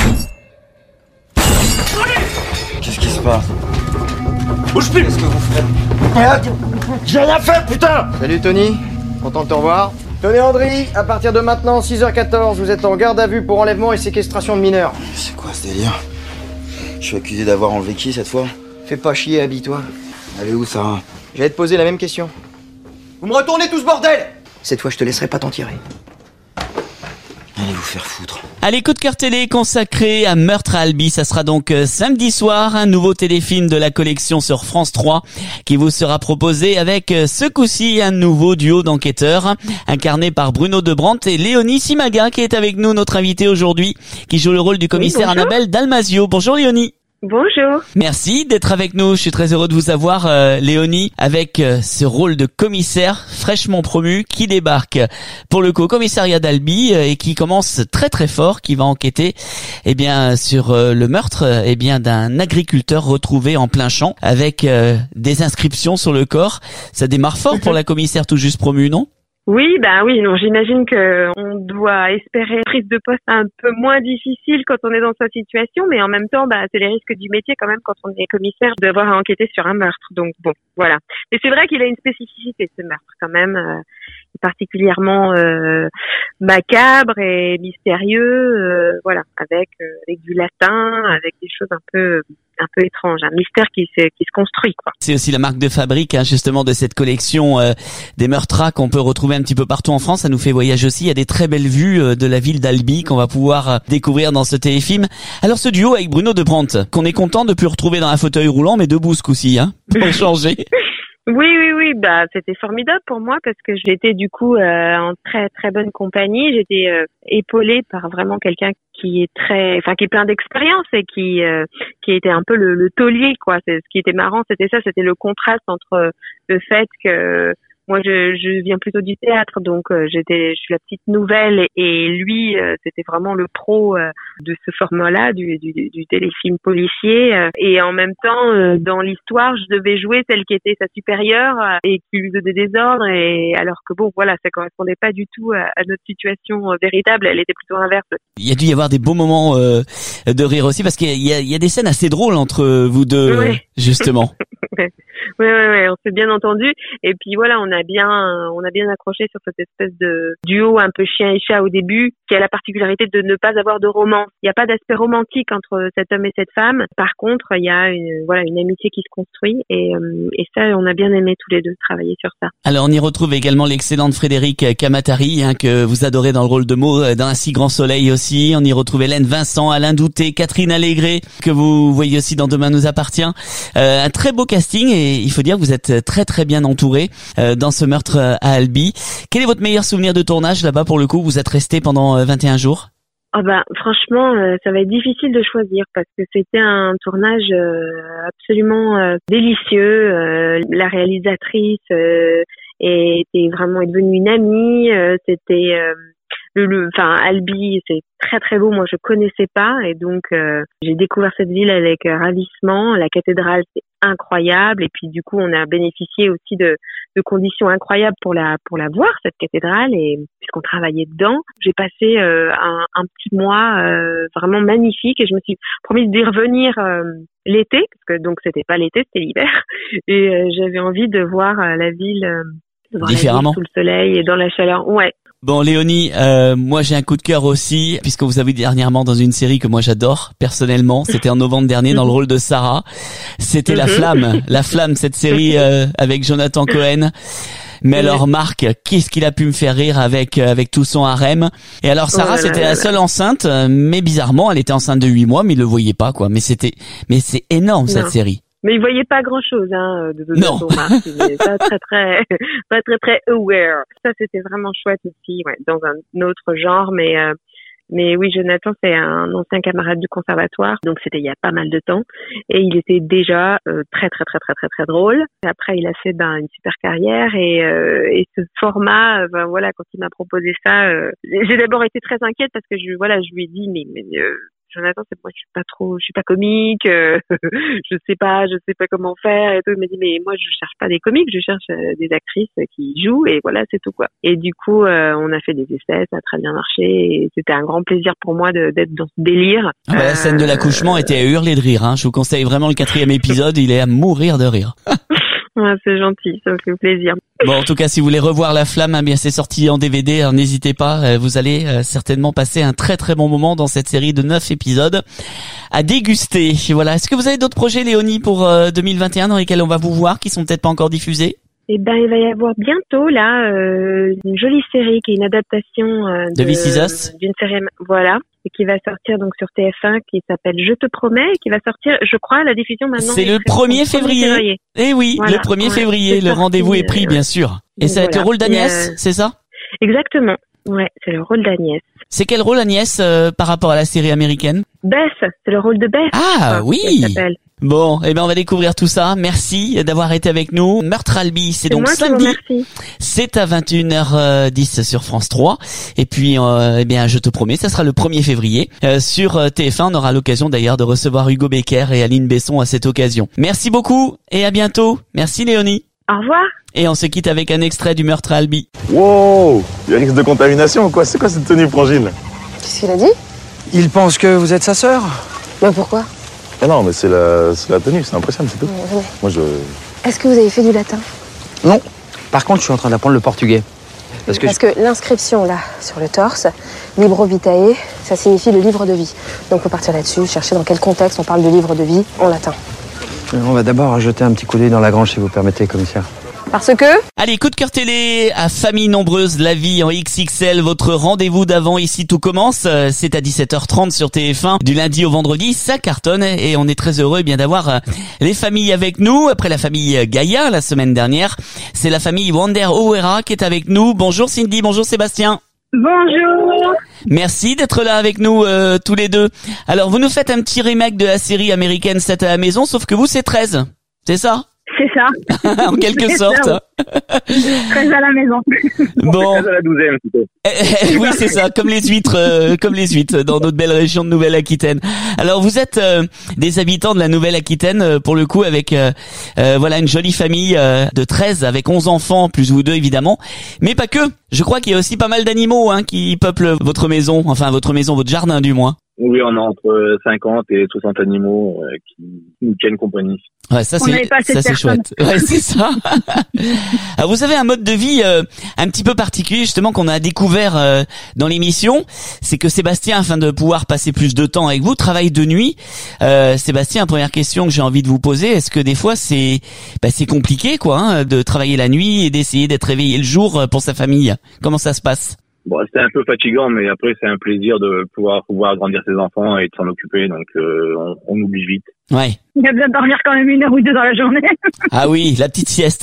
Qu'est-ce qui se passe? Bouge plus! Qu'est-ce que vous faites? J'ai rien fait, putain! Salut Tony, content de te revoir. Tenez Andry, à partir de maintenant, six heures quatorze, vous êtes en garde à vue pour enlèvement et séquestration de mineurs. C'est quoi ce délire? Je suis accusé d'avoir enlevé qui cette fois? Fais pas chier, habille-toi. Elle est où, Sarah? J'allais te poser la même question. Vous me retournez tout ce bordel? Cette fois, je te laisserai pas t'en tirer. Allez vous faire foutre. Allez, coup de cœur télé consacré à Meurtre à Albi. Ça sera donc euh, samedi soir, un nouveau téléfilm de la collection sur France trois qui vous sera proposé avec euh, ce coup-ci un nouveau duo d'enquêteurs incarné par Bruno Debrandt et Léonie Simaga qui est avec nous, notre invité aujourd'hui, qui joue le rôle du commissaire oui, Annabelle Dalmasio. Bonjour Léonie. Bonjour. Merci d'être avec nous. Je suis très heureux de vous avoir, euh, Léonie, avec euh, ce rôle de commissaire fraîchement promu qui débarque pour le co-commissariat d'Albi euh, et qui commence très très fort, qui va enquêter, eh bien, sur euh, le meurtre, euh, eh bien, d'un agriculteur retrouvé en plein champ avec euh, des inscriptions sur le corps. Ça démarre fort pour la commissaire tout juste promue, non? Oui, bah oui, non, j'imagine que on doit espérer une prise de poste un peu moins difficile quand on est dans sa situation, mais en même temps, bah, c'est les risques du métier quand même quand on est commissaire de devoir enquêter sur un meurtre. Donc bon, voilà. Mais c'est vrai qu'il a une spécificité, ce meurtre quand même, euh, particulièrement euh, macabre et mystérieux, euh, voilà, avec euh, avec du latin, avec des choses un peu un peu étranges, un mystère qui se qui se construit, quoi. C'est aussi la marque de fabrique, hein, justement, de cette collection euh, des meurtres qu'on peut retrouver un petit peu partout en France. Ça nous fait voyager aussi. Il y a des très belles vues euh, de la ville d'Albi qu'on va pouvoir euh, découvrir dans ce téléfilm. Alors ce duo avec Bruno Debrandt, qu'on est content de plus retrouver dans un fauteuil roulant, mais debout ce coup-ci, hein, pour changer. Oui, oui, oui, bah c'était formidable pour moi parce que j'étais du coup euh, en très très bonne compagnie. J'étais euh, épaulée par vraiment quelqu'un qui est très, enfin qui est plein d'expérience et qui euh, qui était un peu le, le taulier, quoi. C'est, ce qui était marrant, c'était ça, c'était le contraste entre le fait que moi, je, je viens plutôt du théâtre, donc euh, j'étais, je suis la petite nouvelle, et lui, euh, c'était vraiment le pro euh, de ce format-là, du, du, du téléfilm policier. Euh, et en même temps, euh, dans l'histoire, je devais jouer celle qui était sa supérieure euh, et qui lui donnait des ordres. Et alors que bon, voilà, ça correspondait pas du tout à, à notre situation euh, véritable. Elle était plutôt inverse. Il y a dû y avoir des beaux moments euh, de rire aussi, parce qu'il y a, il y a des scènes assez drôles entre vous deux, ouais. euh, justement. Oui, oui, oui, on s'est bien entendu. Et puis voilà, on a bien, on a bien accroché sur cette espèce de duo un peu chien et chat au début, qui a la particularité de ne pas avoir de romance. Il n'y a pas d'aspect romantique entre cet homme et cette femme. Par contre, il y a une, voilà, une amitié qui se construit, et, et ça, on a bien aimé tous les deux travailler sur ça. Alors, on y retrouve également l'excellente Frédéric Kamatari, hein, que vous adorez dans le rôle de Maud dans Un si grand soleil aussi. On y retrouve Hélène Vincent, Alain Douté, Catherine Allégré, que vous voyez aussi dans Demain nous appartient. Euh, un très beau casting, et il faut dire que vous êtes très très bien entouré euh, dans ce meurtre à Albi. Quel est votre meilleur souvenir de tournage là-bas pour le coup? Vous êtes resté pendant euh, vingt et un jours. Oh bah franchement, euh, ça va être difficile de choisir parce que c'était un tournage euh, absolument euh, délicieux. Euh, la réalisatrice euh, était vraiment est devenue une amie. Euh, c'était euh, le, le, enfin Albi, c'est très très beau. Moi, je connaissais pas, et donc euh, j'ai découvert cette ville avec euh, ravissement. La cathédrale, c'est incroyable, et puis du coup, on a bénéficié aussi de, de conditions incroyables pour la pour la voir, cette cathédrale, et puisqu'on travaillait dedans, j'ai passé euh, un, un petit mois euh, vraiment magnifique, et je me suis promis d'y revenir euh, l'été, parce que donc c'était pas l'été, c'était l'hiver, et euh, j'avais envie de voir euh, la ville, euh, de voir différemment, la ville sous le soleil et dans la chaleur. Ouais. Bon, Léonie, euh, moi j'ai un coup de cœur aussi, puisque vous avez dernièrement dans une série que moi j'adore personnellement. C'était en novembre dernier dans le rôle de Sarah. C'était La Flamme, La Flamme, cette série euh, avec Jonathan Cohen. Mais alors Marc, qu'est-ce qu'il a pu me faire rire avec avec tout son harem. Et alors Sarah, oh là c'était là la seule là. enceinte, mais bizarrement, elle était enceinte de huit mois, mais il le voyait pas, quoi. Mais c'était, mais c'est énorme, cette non. série. Mais il voyait pas grand chose, hein, de, de non. son Marc. Il est pas très très, pas très très aware. Ça, c'était vraiment chouette aussi, ouais, dans un autre genre, mais, euh, mais oui, Jonathan, c'est un ancien camarade du conservatoire, donc c'était il y a pas mal de temps, et il était déjà euh, très très très très très très drôle. Et après, il a fait ben une super carrière, et euh, et ce format, euh, ben voilà, quand il m'a proposé ça, euh, j'ai d'abord été très inquiète parce que je voilà, je lui ai dit mais mais euh, Jonathan, c'est moi, je suis pas trop, je suis pas comique, euh, je sais pas, je sais pas comment faire et tout. Il m'a dit, mais moi, je cherche pas des comiques, je cherche euh, des actrices qui jouent, et voilà, c'est tout, quoi. Et du coup, euh, on a fait des essais, ça a très bien marché, et c'était un grand plaisir pour moi de, d'être dans ce délire. Ah bah, la scène de l'accouchement était à hurler de rire, hein. Je vous conseille vraiment le quatrième épisode, il est à mourir de rire. Ouais, c'est gentil, ça me fait plaisir. Bon, en tout cas, si vous voulez revoir La Flamme, hein, bien c'est sorti en D V D, alors n'hésitez pas, euh, vous allez euh, certainement passer un très très bon moment dans cette série de neuf épisodes à déguster. Voilà. Est-ce que vous avez d'autres projets, Léonie, pour euh, deux mille vingt et un dans lesquels on va vous voir, qui sont peut-être pas encore diffusés? Eh ben, il va y avoir bientôt là euh, une jolie série qui est une adaptation euh, de, de This Is Us, d'une série, voilà, et qui va sortir donc sur T F un, qui s'appelle Je te promets, et qui va sortir, je crois, la diffusion maintenant. C'est le premier février. Eh oui, voilà, le premier ouais, février. Le rendez-vous est pris, euh, bien sûr. Et ça va être le rôle d'Agnès, euh... c'est ça? Exactement. Ouais, c'est le rôle d'Agnès. C'est quel rôle, Agnès, euh, par rapport à la série américaine? Beth, c'est le rôle de Beth. Ah, enfin, oui. Bon, eh ben on va découvrir tout ça. Merci d'avoir été avec nous. Meurtre Albi, c'est, c'est donc samedi. C'est à vingt et une heures dix sur France trois. Et puis, euh, eh bien, je te promets, ça sera le premier février. Euh, sur T F un, on aura l'occasion d'ailleurs de recevoir Hugo Becker et Aline Besson à cette occasion. Merci beaucoup et à bientôt. Merci Léonie. Au revoir. Et on se quitte avec un extrait du Meurtre à Albi. Wow, il y a risque de contamination ou quoi? C'est quoi cette tenue, Frangine? Qu'est-ce qu'il a dit? Il pense que vous êtes sa sœur. Bah pourquoi? Ah non, mais c'est la, c'est la tenue, c'est impressionnant, c'est tout. Ouais, ouais. Moi, je... Est-ce que vous avez fait du latin? Non. Par contre, je suis en train d'apprendre le portugais. Parce que, Parce je... que l'inscription, là, sur le torse, Libro Vitae, ça signifie le livre de vie. Donc, faut partir là-dessus, chercher dans quel contexte on parle de livre de vie en latin. On va d'abord jeter un petit coup d'œil dans la grange, si vous permettez, commissaire. Parce que... Allez, coup de cœur télé à Famille Nombreuse, la vie en X X L, votre rendez-vous d'avant, ici tout commence, c'est à dix-sept heures trente sur T F un, du lundi au vendredi, ça cartonne et on est très heureux eh bien d'avoir les familles avec nous. Après la famille Gaïa la semaine dernière, c'est la famille Wander Owera qui est avec nous. Bonjour Cindy, bonjour Sébastien. Bonjour. Merci d'être là avec nous euh, tous les deux. Alors vous nous faites un petit remake de la série américaine sept à la maison, sauf que vous c'est treize, c'est ça? C'est ça. En quelque c'est sorte. Ça, treize à la maison. Bon. treize à la douzaine, plutôt. Eh, eh, oui, c'est ça, comme les huîtres, euh, comme les huîtres dans notre belle région de Nouvelle-Aquitaine. Alors, vous êtes euh, des habitants de la Nouvelle-Aquitaine, euh, pour le coup, avec euh, euh, voilà une jolie famille euh, de treize, avec onze enfants, plus vous deux évidemment, mais pas que. Je crois qu'il y a aussi pas mal d'animaux hein, qui peuplent votre maison, enfin votre maison, votre jardin du moins. Oui, on a entre cinquante et soixante animaux euh, qui nous tiennent compagnie. Ouais, ça c'est ça c'est chouette. Ouais, c'est ça. Alors vous avez un mode de vie euh, un petit peu particulier justement qu'on a découvert euh, dans l'émission, c'est que Sébastien, afin de pouvoir passer plus de temps avec vous, travaille de nuit. Euh, Sébastien, première question que j'ai envie de vous poser, est-ce que des fois c'est bah, c'est compliqué quoi hein, de travailler la nuit et d'essayer d'être réveillé le jour pour sa famille? Comment ça se passe? Bon, c'est un peu fatigant, mais après c'est un plaisir de pouvoir pouvoir grandir ses enfants et de s'en occuper, donc euh, on, on oublie vite. Ouais. Il a besoin de dormir quand même une heure ou deux dans la journée. Ah oui, la petite sieste.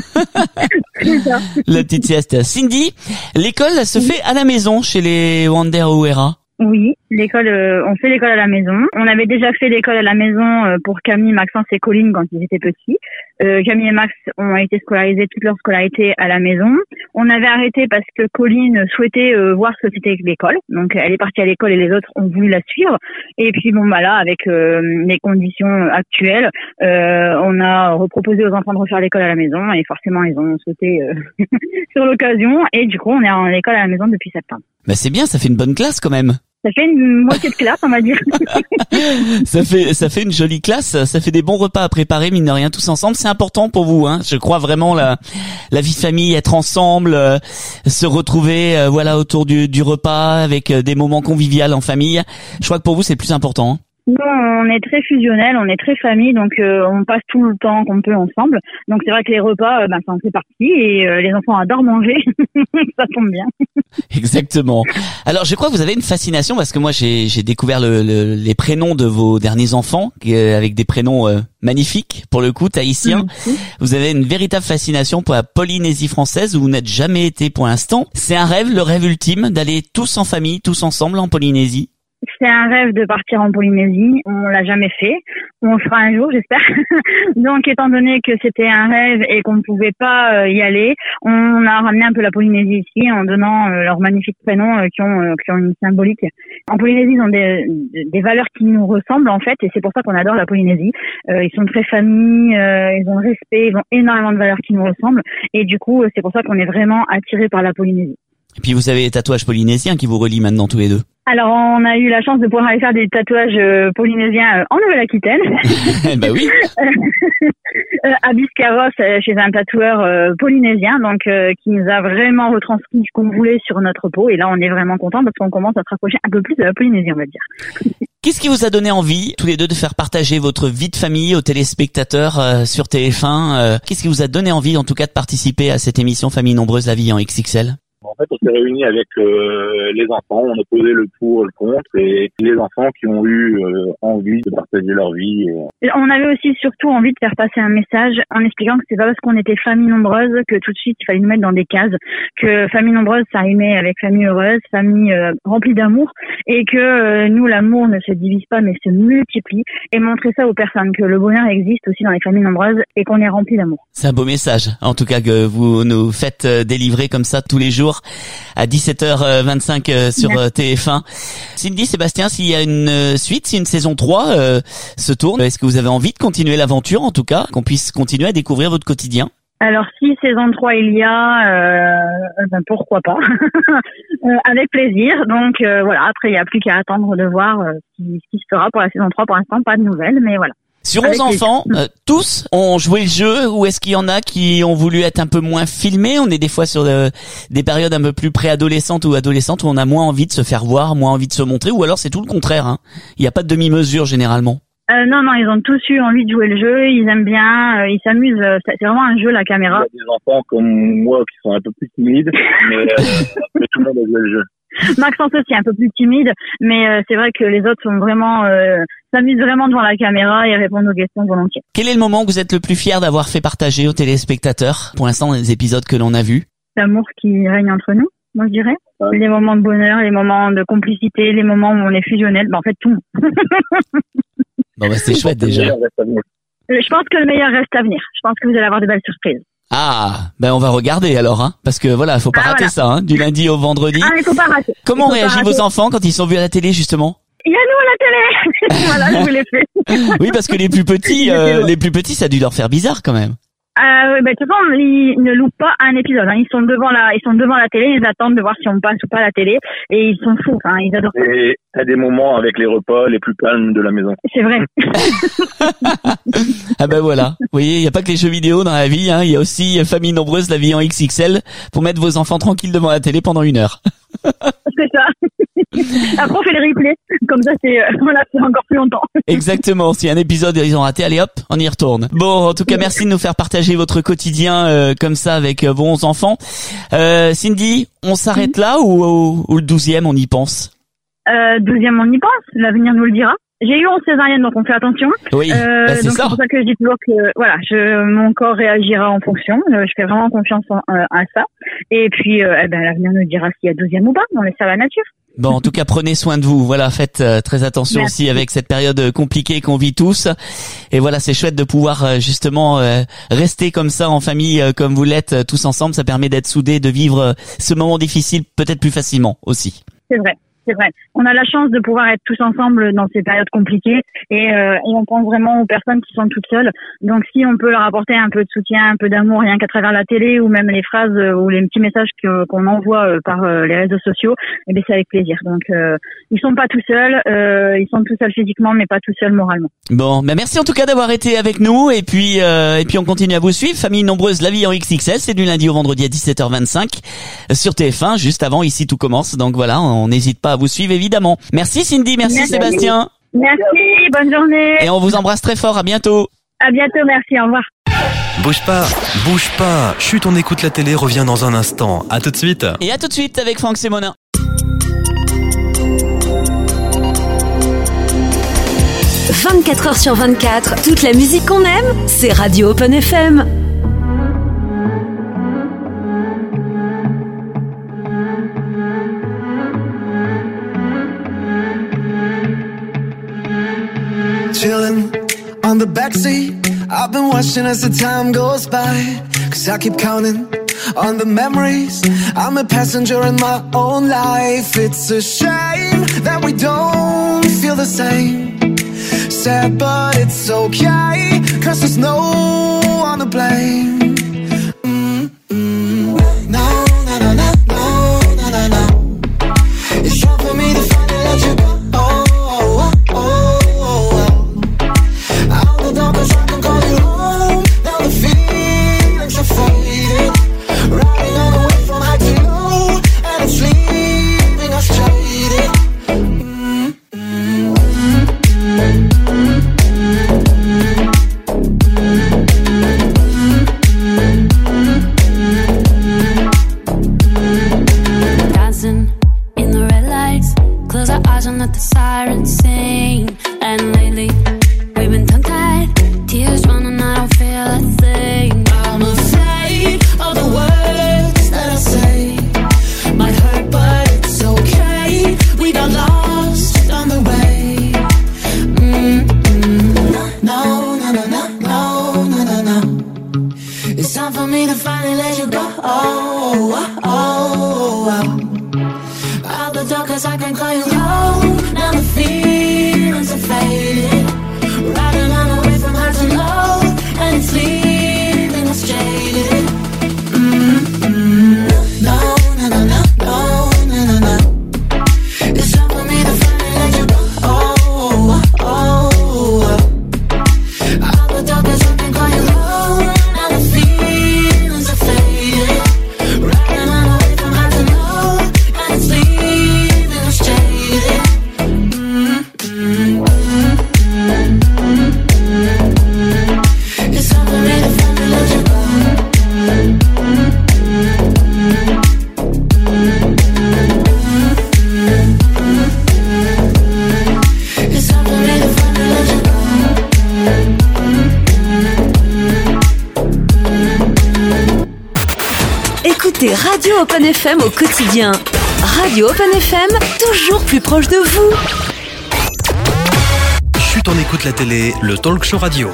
C'est ça. La petite sieste. Cindy, l'école se fait à la maison chez les Wander Owera. Oui, l'école, euh, on fait l'école à la maison. On avait déjà fait l'école à la maison euh, pour Camille, Maxence et Colline quand ils étaient petits. Euh, Camille et Max ont été scolarisés toute leur scolarité à la maison. On avait arrêté parce que Colline souhaitait euh, voir ce que c'était l'école. Donc elle est partie à l'école et les autres ont voulu la suivre. Et puis bon bah là, avec euh, les conditions actuelles, euh, on a reproposé aux enfants de refaire l'école à la maison et forcément ils ont sauté euh, sur l'occasion. Et du coup, on est en école à la maison depuis septembre. Bah c'est bien, ça fait une bonne classe quand même. Ça fait une moitié de classe, on va dire. ça fait ça fait une jolie classe, ça fait des bons repas à préparer, mine de rien, tous ensemble. C'est important pour vous, hein. Je crois vraiment la la vie de famille, être ensemble, euh, se retrouver, euh, voilà, autour du du repas avec euh, des moments conviviaux en famille. Je crois que pour vous c'est le plus important. Hein. Nous, on est très fusionnel, on est très famille, donc euh, on passe tout le temps qu'on peut ensemble. Donc c'est vrai que les repas, euh, ben, ça en fait partie et euh, les enfants adorent manger, ça tombe bien. Exactement. Alors je crois que vous avez une fascination parce que moi j'ai j'ai découvert le, le, les prénoms de vos derniers enfants euh, avec des prénoms euh, magnifiques pour le coup, tahitiens. Mmh. Vous avez une véritable fascination pour la Polynésie française où vous n'êtes jamais été pour l'instant. C'est un rêve, le rêve ultime d'aller tous en famille, tous ensemble en Polynésie. C'est un rêve de partir en Polynésie. On l'a jamais fait. On le fera un jour, j'espère. Donc, étant donné que c'était un rêve et qu'on ne pouvait pas y aller, on a ramené un peu la Polynésie ici en donnant leurs magnifiques prénoms qui ont, qui ont une symbolique. En Polynésie, ils ont des, des valeurs qui nous ressemblent, en fait, et c'est pour ça qu'on adore la Polynésie. Euh, ils sont très famille, euh, ils ont le respect, ils ont énormément de valeurs qui nous ressemblent, et du coup, c'est pour ça qu'on est vraiment attirés par la Polynésie. Et puis vous avez les tatouages polynésiens qui vous relient maintenant tous les deux. Alors, on a eu la chance de pouvoir aller faire des tatouages euh, polynésiens euh, en Nouvelle-Aquitaine. Bah oui. euh, à Biscarrosse, euh, chez un tatoueur euh, polynésien, donc euh, qui nous a vraiment retranscrit ce qu'on voulait sur notre peau. Et là, on est vraiment content parce qu'on commence à se rapprocher un peu plus de la Polynésie, on va dire. Qu'est-ce qui vous a donné envie, tous les deux, de faire partager votre vie de famille aux téléspectateurs euh, sur T F un euh, Qu'est-ce qui vous a donné envie, en tout cas, de participer à cette émission Famille Nombreuse, la vie en X X L? En fait, on s'est réunis avec euh, les enfants, on a posé le pour, le contre, et les enfants qui ont eu euh, envie de partager leur vie. Et... On avait aussi surtout envie de faire passer un message en expliquant que c'est pas parce qu'on était famille nombreuse que tout de suite il fallait nous mettre dans des cases, que famille nombreuse ça rimait avec famille heureuse, famille euh, remplie d'amour, et que euh, nous l'amour ne se divise pas mais se multiplie, et montrer ça aux personnes, que le bonheur existe aussi dans les familles nombreuses et qu'on est rempli d'amour. C'est un beau message, en tout cas, que vous nous faites euh, délivrer comme ça tous les jours à dix-sept heures vingt-cinq euh, sur euh, T F un. Cindy, Sébastien, s'il y a une euh, suite, si une saison trois euh, se tourne, est-ce que vous avez envie de continuer l'aventure, en tout cas, qu'on puisse continuer à découvrir votre quotidien? Alors, si saison trois il y a, euh, ben pourquoi pas, euh, avec plaisir. Donc euh, voilà, après il n'y a plus qu'à attendre de voir euh, ce, qui, ce qui se fera pour la saison trois. Pour l'instant, pas de nouvelles, mais voilà. Sur onze enfants, euh, tous ont joué le jeu, ou est-ce qu'il y en a qui ont voulu être un peu moins filmés? On est des fois sur euh, des périodes un peu plus préadolescentes ou adolescentes où on a moins envie de se faire voir, moins envie de se montrer, ou alors c'est tout le contraire, hein. Il n'y a pas de demi-mesure généralement. Euh, non, non, ils ont tous eu envie de jouer le jeu, ils aiment bien, euh, ils s'amusent, euh, c'est vraiment un jeu, la caméra. Il y a des enfants comme moi qui sont un peu plus timides, mais, euh, mais tout le monde a joué le jeu. Maxence aussi un peu plus timide, mais euh, c'est vrai que les autres sont vraiment euh, s'amusent vraiment devant la caméra et répondent aux questions volontiers. Quel est le moment où vous êtes le plus fier d'avoir fait partager aux téléspectateurs, pour l'instant, dans les épisodes que l'on a vus? L'amour qui règne entre nous, moi je dirais. Ouais. Les moments de bonheur, les moments de complicité, les moments où on est fusionnels, ben en fait tout. Bon bah c'est chouette déjà. Je pense que le meilleur reste à venir. Je pense que vous allez avoir de belles surprises. Ah, ben on va regarder alors, hein, parce que voilà, faut pas ah, rater voilà. ça, hein, du lundi au vendredi. Ah, il faut pas rater. Comment réagissent vos enfants quand ils sont vus à la télé justement? Il y a nous à la télé. Voilà, je vous l'ai fait. Oui, parce que les plus petits, euh, les plus petits, ça a dû leur faire bizarre quand même. Euh, ben, de toute façon, ils ne loupent pas un épisode, hein. Ils sont devant la, ils sont devant la télé, ils attendent de voir si on passe ou pas à la télé, et ils sont fous, hein, ils adorent ça. Et t'as des moments avec les repas les plus calmes de la maison. C'est vrai. Ah ben voilà. Vous voyez, il n'y a pas que les jeux vidéo dans la vie, hein. Il y a aussi Famille Nombreuse, la vie en X X L, pour mettre vos enfants tranquilles devant la télé pendant une heure. C'est ça. Après, on fait les replays. Comme ça, c'est, voilà, c'est encore plus longtemps. Exactement. Si un épisode, ils ont raté, allez hop, on y retourne. Bon, en tout cas, merci de nous faire partager votre quotidien euh, comme ça avec euh, vos onze enfants. Euh, Cindy, on s'arrête là ou, ou, ou le douzième, on y pense? Euh, douzième, on y pense. L'avenir nous le dira. J'ai eu onze césariennes, donc on fait attention. Oui, euh, bah c'est donc ça. C'est pour ça que je dis toujours que voilà, je, mon corps réagira en fonction. Euh, je fais vraiment confiance en, euh, à ça. Et puis, euh, eh ben, l'avenir nous dira s'il y a douzième ou pas. On laisse à la nature. Bon, en tout cas, prenez soin de vous. Voilà, faites euh, très attention Merci. aussi avec cette période compliquée qu'on vit tous. Et voilà, c'est chouette de pouvoir euh, justement euh, rester comme ça en famille, euh, comme vous l'êtes euh, tous ensemble. Ça permet d'être soudés, de vivre euh, ce moment difficile peut-être plus facilement aussi. C'est vrai. C'est vrai. On a la chance de pouvoir être tous ensemble dans ces périodes compliquées et, euh, et on pense vraiment aux personnes qui sont toutes seules. Donc si on peut leur apporter un peu de soutien, un peu d'amour, rien qu'à travers la télé ou même les phrases euh, ou les petits messages que, qu'on envoie euh, par euh, les réseaux sociaux, eh bien c'est avec plaisir. Donc euh, ils sont pas tout seuls, euh, ils sont tout seuls physiquement mais pas tout seuls moralement. Bon, ben merci en tout cas d'avoir été avec nous et puis euh, et puis on continue à vous suivre. Famille Nombreuse, la vie en X X L, c'est du lundi au vendredi à dix-sept heures vingt-cinq sur T F un, juste avant Ici tout commence. Donc voilà, on n'hésite pas à vous suivre évidemment. Merci Cindy, merci, merci Sébastien. Merci, bonne journée. Et on vous embrasse très fort, à bientôt. À bientôt, merci, au revoir. Bouge pas, bouge pas. Chut, on écoute la télé, revient dans un instant. À tout de suite. Et à tout de suite avec Franck Sémonin. vingt-quatre heures sur vingt-quatre, toute la musique qu'on aime, c'est Radio Open F M. Chillin' on the backseat, I've been watching as the time goes by. Cause I keep counting on the memories. I'm a passenger in my own life. It's a shame that we don't feel the same. Sad but it's okay, cause there's no one to blame. Mm-mm. No, no, no, no, no, no, no. your eyes and let the sirens sing. And lately, we've been tongue-tied, tears running, I don't feel a thing. I'm afraid of the words that I say. Might hurt, but it's okay. We got lost on the way. Mm-mm. No, no, no, no, no, no, no, no. It's time for me to finally let you go. Oh, oh, oh, oh. Out the door, cause I can call you home. Now the feelings are faded. Riding on the way from high to low, and it's leaving us jaded. Mm-mm. No, no, no, no, no, no, no, no. It's time for me to finally let you go. Oh, oh, oh, oh. Out the door, cause I can call you home. Now the feelings are faded. Riding on the way from high to low, and it's leaving us jaded. Mm-mm. It's time for me to finally let you go. It's time for me to finally let you go. Écoutez Radio Open F M au quotidien. Radio Open F M, toujours plus proche de vous. Chut, on écoute la télé, le talk show radio.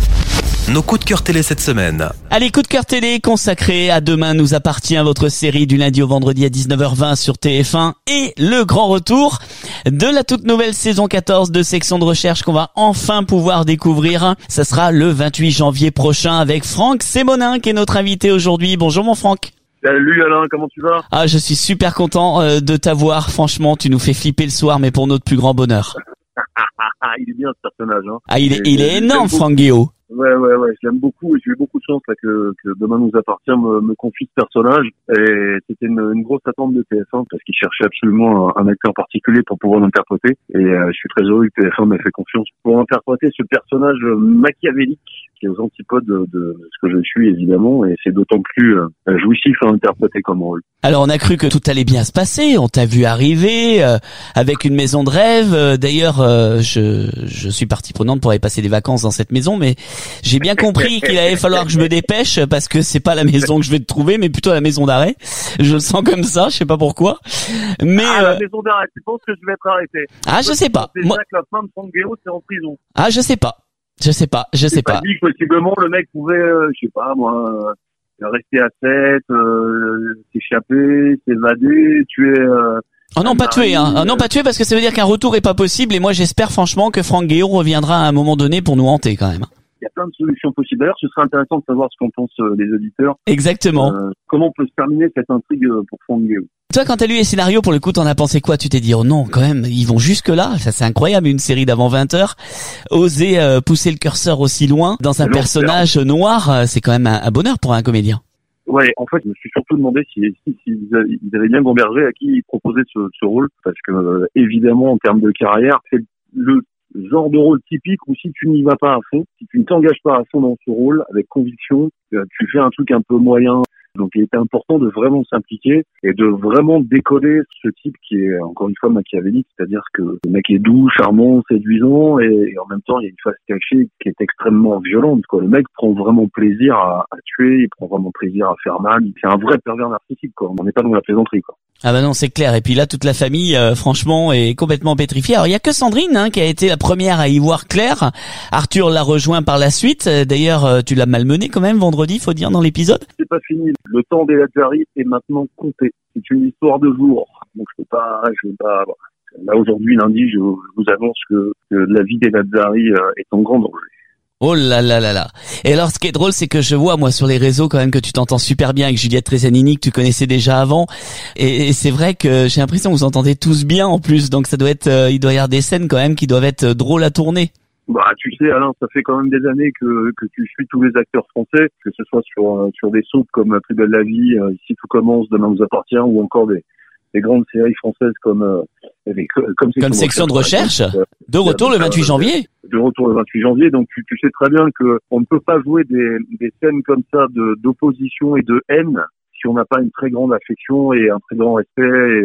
Nos coups de cœur télé cette semaine. Allez, coup de cœur télé consacré à Demain nous appartient, votre série du lundi au vendredi à dix-neuf heures vingt sur T F un et le grand retour de la toute nouvelle saison quatorze de Section de recherche qu'on va enfin pouvoir découvrir. Ça sera le vingt-huit janvier prochain avec Franck Sémonin qui est notre invité aujourd'hui. Bonjour mon Franck. Salut Alain, comment tu vas? Ah, je suis super content euh, de t'avoir. Franchement, tu nous fais flipper le soir, mais pour notre plus grand bonheur. Il est bien ce personnage. Hein. Ah, il est, il est énorme, Franck Guéot. Ouais, ouais, ouais, je l'aime beaucoup et j'ai eu beaucoup de chance là que, que Demain nous appartient me, me confie ce personnage. Et c'était une, une grosse attente de T F un parce qu'il cherchait absolument un, un acteur particulier pour pouvoir l'interpréter. Et euh, je suis très heureux que T F un m'ait fait confiance pour interpréter ce personnage machiavélique qui est aux antipodes de, de ce que je suis évidemment, et c'est d'autant plus euh, jouissif à interpréter comme rôle. Alors on a cru que tout allait bien se passer, on t'a vu arriver euh, avec une maison de rêve. Euh, d'ailleurs, euh, je, je suis partie prenante pour aller passer des vacances dans cette maison, mais j'ai bien compris qu'il allait falloir que je me dépêche parce que c'est pas la maison que je vais te trouver, mais plutôt la maison d'arrêt. Je le sens comme ça, je sais pas pourquoi. Mais ah, euh... la maison d'arrêt, tu penses que je vais être arrêté? Ah, je sais pas. Déjà Moi... que la femme de Franck Guéot, c'est en prison. Ah, je sais pas. Je sais pas, je sais pas. Dit que possiblement le mec pouvait, euh, je sais pas moi, euh, rester à sept, euh, s'échapper, s'évader, tuer. Euh, oh non, pas tuer, hein. Oh non, pas tuer parce que ça veut dire qu'un retour est pas possible. Et moi, j'espère franchement que Franck Guéot reviendra à un moment donné pour nous hanter quand même. Il y a plein de solutions possibles. D'ailleurs, ce serait intéressant de savoir ce qu'en pensent euh, les auditeurs. Exactement. Euh, comment on peut se terminer cette intrigue pour Franck Guéot? Toi, quand t'as lu les scénarios, pour le coup, t'en as pensé quoi? Tu t'es dit, oh non, quand même, ils vont jusque là. Ça, c'est incroyable, une série d'avant vingt heures. Oser euh, pousser le curseur aussi loin dans un personnage noir, euh, c'est quand même un, un bonheur pour un comédien. Ouais, en fait, je me suis surtout demandé si, si, si ils avaient bien gambergé à qui ils proposaient ce, ce rôle, parce que euh, évidemment, en termes de carrière, c'est le genre de rôle typique où si tu n'y vas pas à fond, si tu ne t'engages pas à fond dans ce rôle avec conviction, euh, tu fais un truc un peu moyen. Donc il était important de vraiment s'impliquer et de vraiment décoller ce type qui est encore une fois machiavélique, c'est-à-dire que le mec est doux, charmant, séduisant et, et en même temps il y a une face cachée qui est extrêmement violente, quoi. Le mec prend vraiment plaisir à, à tuer, il prend vraiment plaisir à faire mal. C'est un vrai pervers narcissique, quoi. On n'est pas dans la plaisanterie, quoi. Ah bah non, c'est clair. Et puis là, toute la famille, euh, franchement, est complètement pétrifiée. Alors, il y a que Sandrine hein, qui a été la première à y voir clair. Arthur l'a rejoint par la suite. D'ailleurs, euh, tu l'as malmené quand même vendredi, faut dire, dans l'épisode. C'est pas fini. Le temps des Ladjari est maintenant compté. C'est une histoire de jour. Donc, je peux pas, je peux pas. Là, aujourd'hui, lundi, je, je vous annonce que, que la vie des Ladjari euh, est en grand danger. Oh là là là là. Et alors, ce qui est drôle, c'est que je vois, moi, sur les réseaux, quand même, que tu t'entends super bien avec Juliette Tresanini, que tu connaissais déjà avant. Et, et c'est vrai que j'ai l'impression que vous entendez tous bien, en plus. Donc, ça doit être, euh, il doit y avoir des scènes, quand même, qui doivent être drôles à tourner. Bah, tu sais, Alain, ça fait quand même des années que, que tu suis tous les acteurs français, que ce soit sur, sur des soaps comme Plus belle la vie, euh, Ici tout commence, Demain nous appartient, ou encore des, des grandes séries françaises comme, euh, des, comme, comme Section, section de recherche, de, de retour le vingt-huit janvier. De retour le vingt-huit janvier, donc tu, tu sais très bien que on ne peut pas jouer des, des scènes comme ça de, d'opposition et de haine si on n'a pas une très grande affection et un très grand respect et,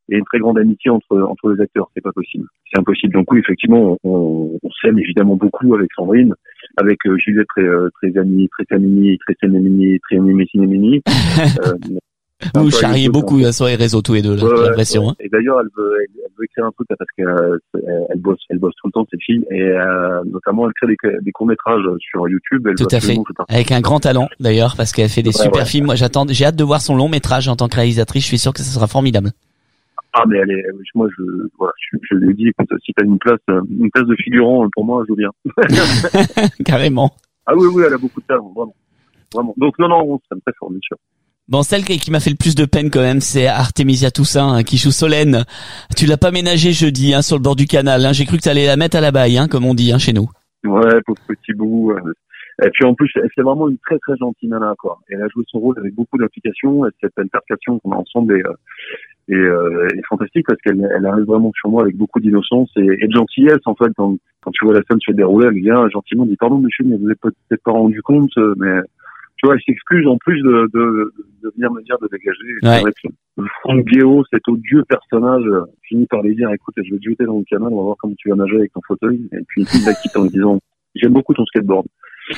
et une très grande amitié entre entre les acteurs. C'est pas possible. C'est impossible. Donc oui, effectivement, on, on s'aime évidemment beaucoup avec Sandrine, avec euh, Juliette euh, Trézani, Trézanini, Trézanini, Trézanini, Trézanini. euh, Vous charriez beaucoup hein, sur les réseaux tous les deux, là, ouais, j'ai l'impression. Ouais. Hein. Et d'ailleurs, elle veut, elle, elle veut écrire un truc là, parce qu'elle elle bosse, elle bosse tout le temps cette fille, et euh, notamment elle crée des, des courts métrages sur YouTube. Elle tout à fait. Avec un grand talent d'ailleurs, parce qu'elle fait des ouais, super ouais. films. Moi, j'attends, j'ai hâte de voir son long métrage en tant que réalisatrice. Je suis sûr que ça sera formidable. Ah mais elle est, moi je, voilà, je, je lui ai dit, écoute, si t'as une place, une place de figurant pour moi, je veux bien. Carrément. Ah oui, oui, elle a beaucoup de talent, vraiment, vraiment. Donc non, non, ça me fait fort, bien sûr. Bon, celle qui m'a fait le plus de peine quand même, c'est Artemisia Toussaint hein, qui joue Solène. Tu l'as pas ménagée jeudi hein, sur le bord du canal. Hein. J'ai cru que t'allais la mettre à la baille, hein, comme on dit hein, chez nous. Ouais, pauvre petit bout. Et puis en plus, c'est vraiment une très très gentille nana quoi. Elle a joué son rôle avec beaucoup d'implication. Et cette interprétation qu'on a ensemble est, est, euh, est fantastique parce qu'elle elle arrive vraiment sur moi avec beaucoup d'innocence et, et de gentillesse en fait. Quand, quand tu vois la scène se dérouler, elle vient gentiment dit pardon monsieur, mais vous n'êtes peut-être pas rendu compte, mais tu vois, elle s'excuse en plus de, de, de venir me dire de dégager. Ouais. C'est vrai que Franck Guéot, cet odieux personnage, finit par lui dire écoute, je vais te jeter dans le canal, on va voir comment tu vas nager avec ton fauteuil. Et puis il la quitte en lui disant j'aime beaucoup ton skateboard.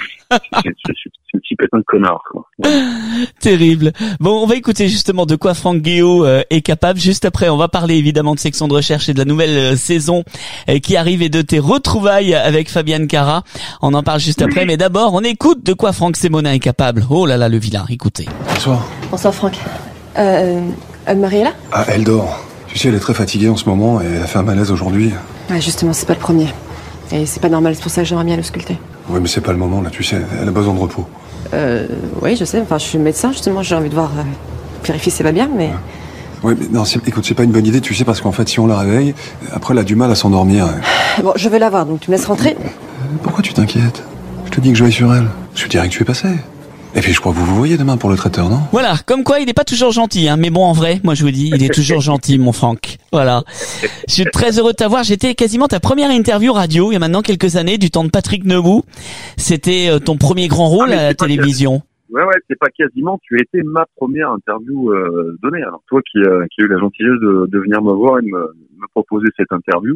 Ce type est un connard, quoi. Terrible. Bon, on va écouter justement de quoi Franck Guéot euh, est capable. Juste après, on va parler évidemment de Section de Recherche et de la nouvelle euh, saison euh, qui arrive et de tes retrouvailles avec Fabienne Cara. On en parle juste après, mais d'abord, on écoute de quoi Franck Sémonin est capable. Oh là là, le vilain, écoutez. Bonsoir. Bonsoir Franck. Euh, Anne-Marie est là ? Ah, elle dort. Tu sais, elle est très fatiguée en ce moment et elle a fait un malaise aujourd'hui. Ouais, justement, c'est pas le premier. Et c'est pas normal, c'est pour ça que j'aimerais bien l'ausculter. Oui, mais c'est pas le moment, là, tu sais. Elle a besoin de repos. Euh, oui, je sais. Enfin, je suis médecin, justement. J'ai envie de voir, euh, vérifier si ça va bien, mais... Oui, mais non, c'est, écoute, c'est pas une bonne idée, tu sais, parce qu'en fait, si on la réveille, après, elle a du mal à s'endormir. Et... Bon, je vais la voir, donc tu me laisses rentrer. Pourquoi tu t'inquiètes ? Je te dis que je vais sur elle. Je dirais que tu es passé. Et puis je crois que vous vous voyez demain pour le traiteur, non ? Voilà, comme quoi il n'est pas toujours gentil, hein. Mais bon, en vrai, moi je vous dis, il est toujours gentil, mon Franck. Voilà. Je suis très heureux de t'avoir. J'étais quasiment ta première interview radio il y a maintenant quelques années, du temps de Patrick Nemoux. C'était euh, ton premier grand rôle ah, à la télévision. Ouais, ouais, c'est pas quasiment. Tu as été ma première interview euh, donnée. Alors toi qui, euh, qui a eu la gentillesse de, de venir me voir et de me, me proposer cette interview.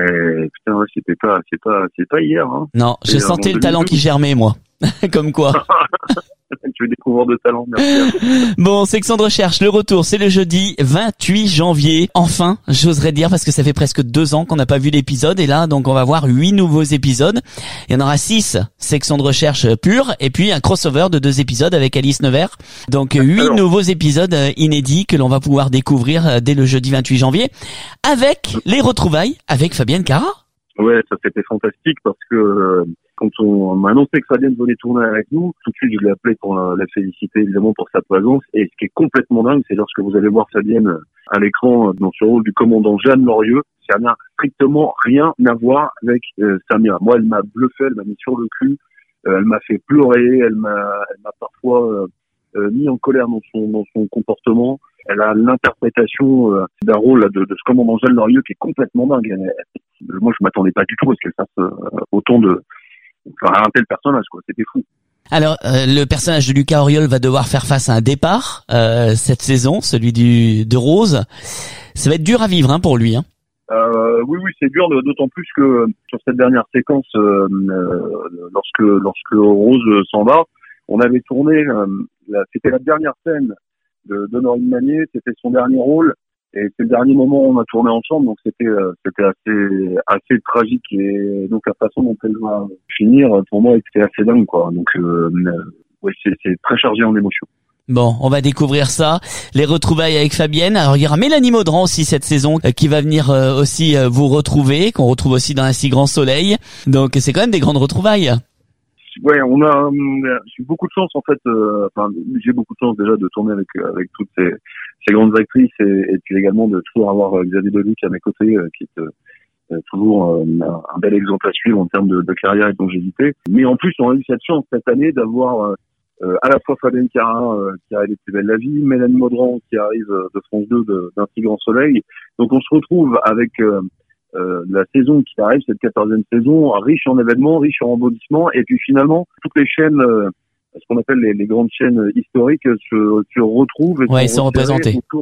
Et putain, ouais, c'était pas, c'est pas, c'est pas hier. Hein. Non, je et sentais le talent qui germait, moi. Comme quoi. Tu veux découvrir de talent, merci. Bon, Section de Recherche, le retour, c'est le jeudi vingt-huit janvier. Enfin, j'oserais dire, parce que ça fait presque deux ans qu'on n'a pas vu l'épisode. Et là, donc, on va voir huit nouveaux épisodes. Il y en aura six Section de Recherche pure. Et puis, un crossover de deux épisodes avec Alice Nevers. Donc, huit Alors. nouveaux épisodes inédits que l'on va pouvoir découvrir dès le jeudi vingt-huit janvier. Avec les retrouvailles avec Fabienne Cara. Ouais, ça c'était fantastique parce que... Euh... Quand on m'a annoncé que Fabienne venait tourner avec nous, tout de suite je l'ai appelé pour la, la féliciter évidemment pour sa présence. Et ce qui est complètement dingue, c'est lorsque vous allez voir Fabienne à l'écran dans ce rôle du commandant Jeanne Lorieux, ça n'a strictement rien à voir avec euh, Samia. Moi, elle m'a bluffé, elle m'a mis sur le cul, euh, elle m'a fait pleurer, elle m'a, elle m'a parfois euh, euh, mis en colère dans son dans son comportement. Elle a l'interprétation euh, d'un rôle de, de ce commandant Jeanne Lorieux qui est complètement dingue. Elle, elle, moi, je m'attendais pas du tout à ce qu'elle fasse euh, autant de Enfin, un tel personnage, quoi, c'était fou. Alors, euh, le personnage de Lucas Auriol va devoir faire face à un départ euh, cette saison, celui du de Rose. Ça va être dur à vivre, hein, pour lui. Hein. Euh, oui, oui, c'est dur, d'autant plus que sur cette dernière séquence, euh, euh, lorsque lorsque Rose s'en va, on avait tourné. Euh, la, c'était la dernière scène de, de Norine Manier, c'était son dernier rôle. Et c'est le dernier moment où on a tourné ensemble, donc c'était euh, c'était assez assez tragique et donc la façon dont elle va finir pour moi était assez dingue quoi. Donc euh, ouais, c'est c'est très chargé en émotions. Bon, on va découvrir ça, les retrouvailles avec Fabienne. Alors il y aura Mélanie Maudran aussi cette saison euh, qui va venir euh, aussi euh, vous retrouver, qu'on retrouve aussi dans Un si grand soleil. Donc c'est quand même des grandes retrouvailles. Ouais, on a euh, j'ai eu beaucoup de chance en fait. Euh, enfin, j'ai beaucoup de chance déjà de tourner avec avec toutes ces, ces grandes actrices et, et puis également de toujours avoir euh, Xavier Deluc à mes côtés, euh, qui est euh, toujours euh, un bel exemple à suivre en termes de, de carrière et de longévité. Mais en plus, on a eu cette chance cette année d'avoir euh, à la fois Fabienne Cara euh, qui arrive de Plus belle la vie, Mélanie Maudran qui arrive de France deux de, d'Un si grand soleil. Donc on se retrouve avec euh, Euh, la saison qui arrive, cette quatorzième saison, riche en événements, riche en rebondissements, et puis finalement, toutes les chaînes, euh, ce qu'on appelle les, les grandes chaînes historiques, se, se retrouvent et ouais, sont représentées. Autour de,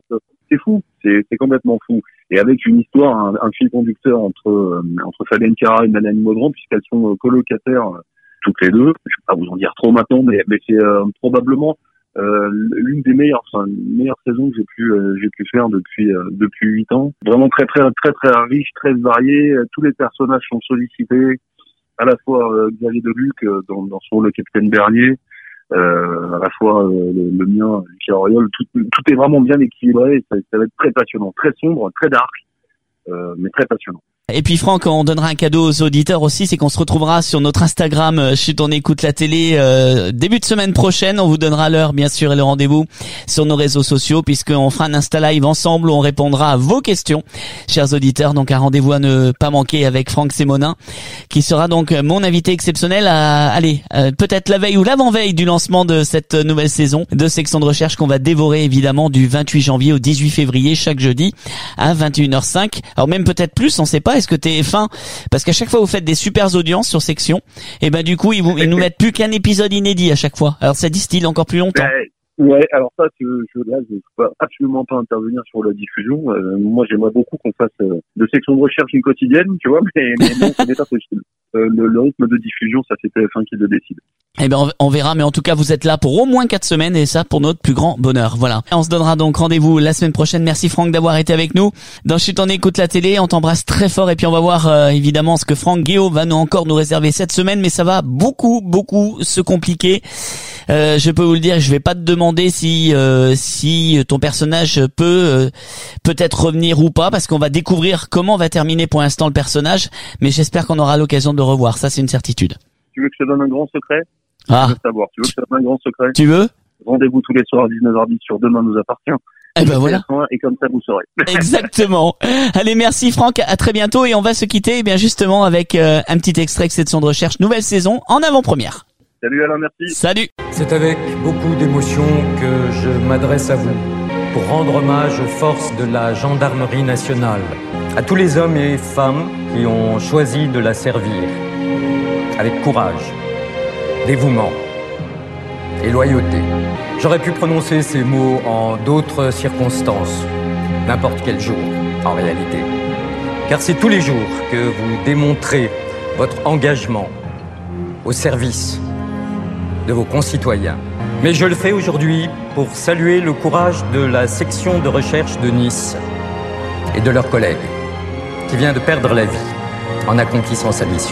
c'est fou, c'est, c'est complètement fou. Et avec une histoire, un, un fil conducteur entre euh, entre Fabienne Cara et Mélanie Maudran, puisqu'elles sont euh, colocataires euh, toutes les deux. Je vais pas vous en dire trop maintenant, mais, mais c'est euh, probablement euh, l'une des meilleures, enfin, meilleures saisons que j'ai pu euh, j'ai pu faire depuis euh, depuis huit ans. Vraiment très très très très riche, très varié. Tous les personnages sont sollicités. À la fois euh, Xavier Deluc euh, dans, dans son rôle le capitaine Bernier, euh, à la fois euh, le, le mien, Lucas Auriol, tout, tout est vraiment bien équilibré. Et ça, ça va être très passionnant, très sombre, très dark, euh, mais très passionnant. Et puis Franck, on donnera un cadeau aux auditeurs aussi, c'est qu'on se retrouvera sur notre Instagram euh, Chut on écoute la télé euh, début de semaine prochaine. On vous donnera l'heure bien sûr et le rendez-vous sur nos réseaux sociaux, puisqu'on fera un Insta Live ensemble où on répondra à vos questions, chers auditeurs. Donc un rendez-vous à ne pas manquer avec Franck Sémonin, qui sera donc mon invité exceptionnel à aller euh, peut-être la veille ou l'avant-veille du lancement de cette nouvelle saison de Section de Recherche qu'on va dévorer évidemment du vingt-huit janvier au dix-huit février chaque jeudi à vingt et une heures cinq. Alors même peut-être plus, on sait pas. Est-ce que T F un, parce qu'à chaque fois vous faites des super audiences sur Section, et ben du coup ils, vous, ils nous mettent plus qu'un épisode inédit à chaque fois. Alors ça distille encore plus longtemps. Ouais, ouais alors ça, je, je, là, je ne peux absolument pas intervenir sur la diffusion. Euh, moi, j'aimerais beaucoup qu'on fasse euh, de Section de Recherche une quotidienne, tu vois, mais, mais non, ce n'est pas possible. Euh, le, le rythme de diffusion, ça c'est T F un qui le décide. Eh ben on verra, mais en tout cas vous êtes là pour au moins quatre semaines et ça pour notre plus grand bonheur. Voilà. On se donnera donc rendez-vous la semaine prochaine. Merci Franck d'avoir été avec nous. Dans Chut on écoute la télé, on t'embrasse très fort et puis on va voir euh, évidemment ce que Franck Guéot va nous encore nous réserver cette semaine, mais ça va beaucoup beaucoup se compliquer. Euh, je peux vous le dire, je vais pas te demander si euh, si ton personnage peut euh, peut-être revenir ou pas, parce qu'on va découvrir comment va terminer pour l'instant le personnage, mais j'espère qu'on aura l'occasion de le revoir. Ça c'est une certitude. Tu veux que je te donne un grand secret? Ah. Tu veux savoir. Tu veux que je te donne un grand secret? Tu veux? Rendez-vous tous les soirs à dix-neuf heures dix sur Demain nous appartient. Eh ben voilà. Et comme ça vous saurez. Exactement. Allez, merci Franck, à très bientôt et on va se quitter eh bien justement avec euh, un petit extrait de Section de Recherche, nouvelle saison en avant-première. Salut Alain, merci. Salut. C'est avec beaucoup d'émotion que je m'adresse à vous pour rendre hommage aux forces de la gendarmerie nationale, à tous les hommes et femmes qui ont choisi de la servir avec courage, dévouement et loyauté. J'aurais pu prononcer ces mots en d'autres circonstances, n'importe quel jour en réalité, car c'est tous les jours que vous démontrez votre engagement au service de vos concitoyens. Mais je le fais aujourd'hui pour saluer le courage de la section de recherche de Nice et de leurs collègues qui vient de perdre la vie en accomplissant sa mission.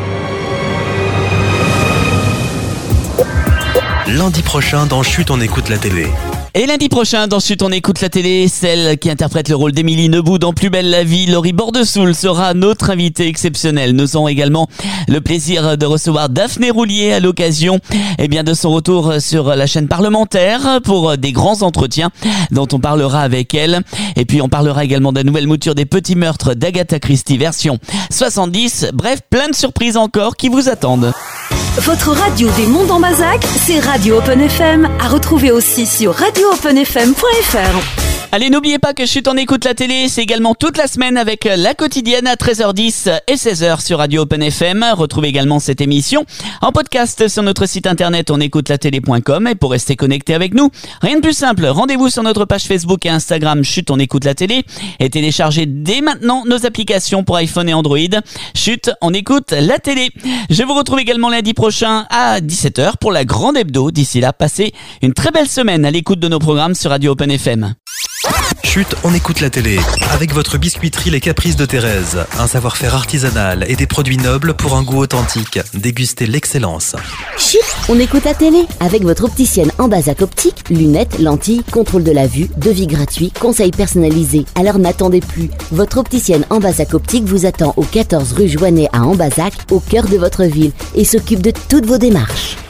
Lundi prochain dans Chut on écoute la télé. Et lundi prochain, dans Chut on écoute la télé, celle qui interprète le rôle d'Émilie Nebout dans Plus belle la vie, Laurie Bordesoul sera notre invitée exceptionnelle. Nous aurons également le plaisir de recevoir Daphné Roulier à l'occasion eh bien, de son retour sur la chaîne parlementaire pour des grands entretiens dont on parlera avec elle. Et puis on parlera également de la nouvelle mouture des petits meurtres d'Agatha Christie version soixante-dix. Bref, plein de surprises encore qui vous attendent. Votre radio des Monts en Bazac, c'est Radio Open F M, à retrouver aussi sur radio open f m point f r. Allez, n'oubliez pas que Chut on écoute la télé, c'est également toute la semaine avec la quotidienne à treize heures dix et seize heures sur Radio Open F M. Retrouvez également cette émission en podcast sur notre site internet onécoutelatélé point com et pour rester connecté avec nous, rien de plus simple, rendez-vous sur notre page Facebook et Instagram Chut on écoute la télé et téléchargez dès maintenant nos applications pour iPhone et Android. Chut on écoute la télé. Je vous retrouve également lundi prochain à dix-sept heures pour la grande hebdo. D'ici là, passez une très belle semaine à l'écoute de nos programmes sur Radio Open F M. Chut, on écoute la télé. Avec votre biscuiterie Les Caprices de Thérèse. Un savoir-faire artisanal et des produits nobles pour un goût authentique. Dégustez l'excellence. Chut, on écoute la télé. Avec votre opticienne en Bazac optique, lunettes, lentilles, contrôle de la vue, devis gratuit, conseils personnalisés. Alors n'attendez plus. Votre opticienne en Bazac optique vous attend au quatorze rue Joannet à Ambazac, au cœur de votre ville, et s'occupe de toutes vos démarches.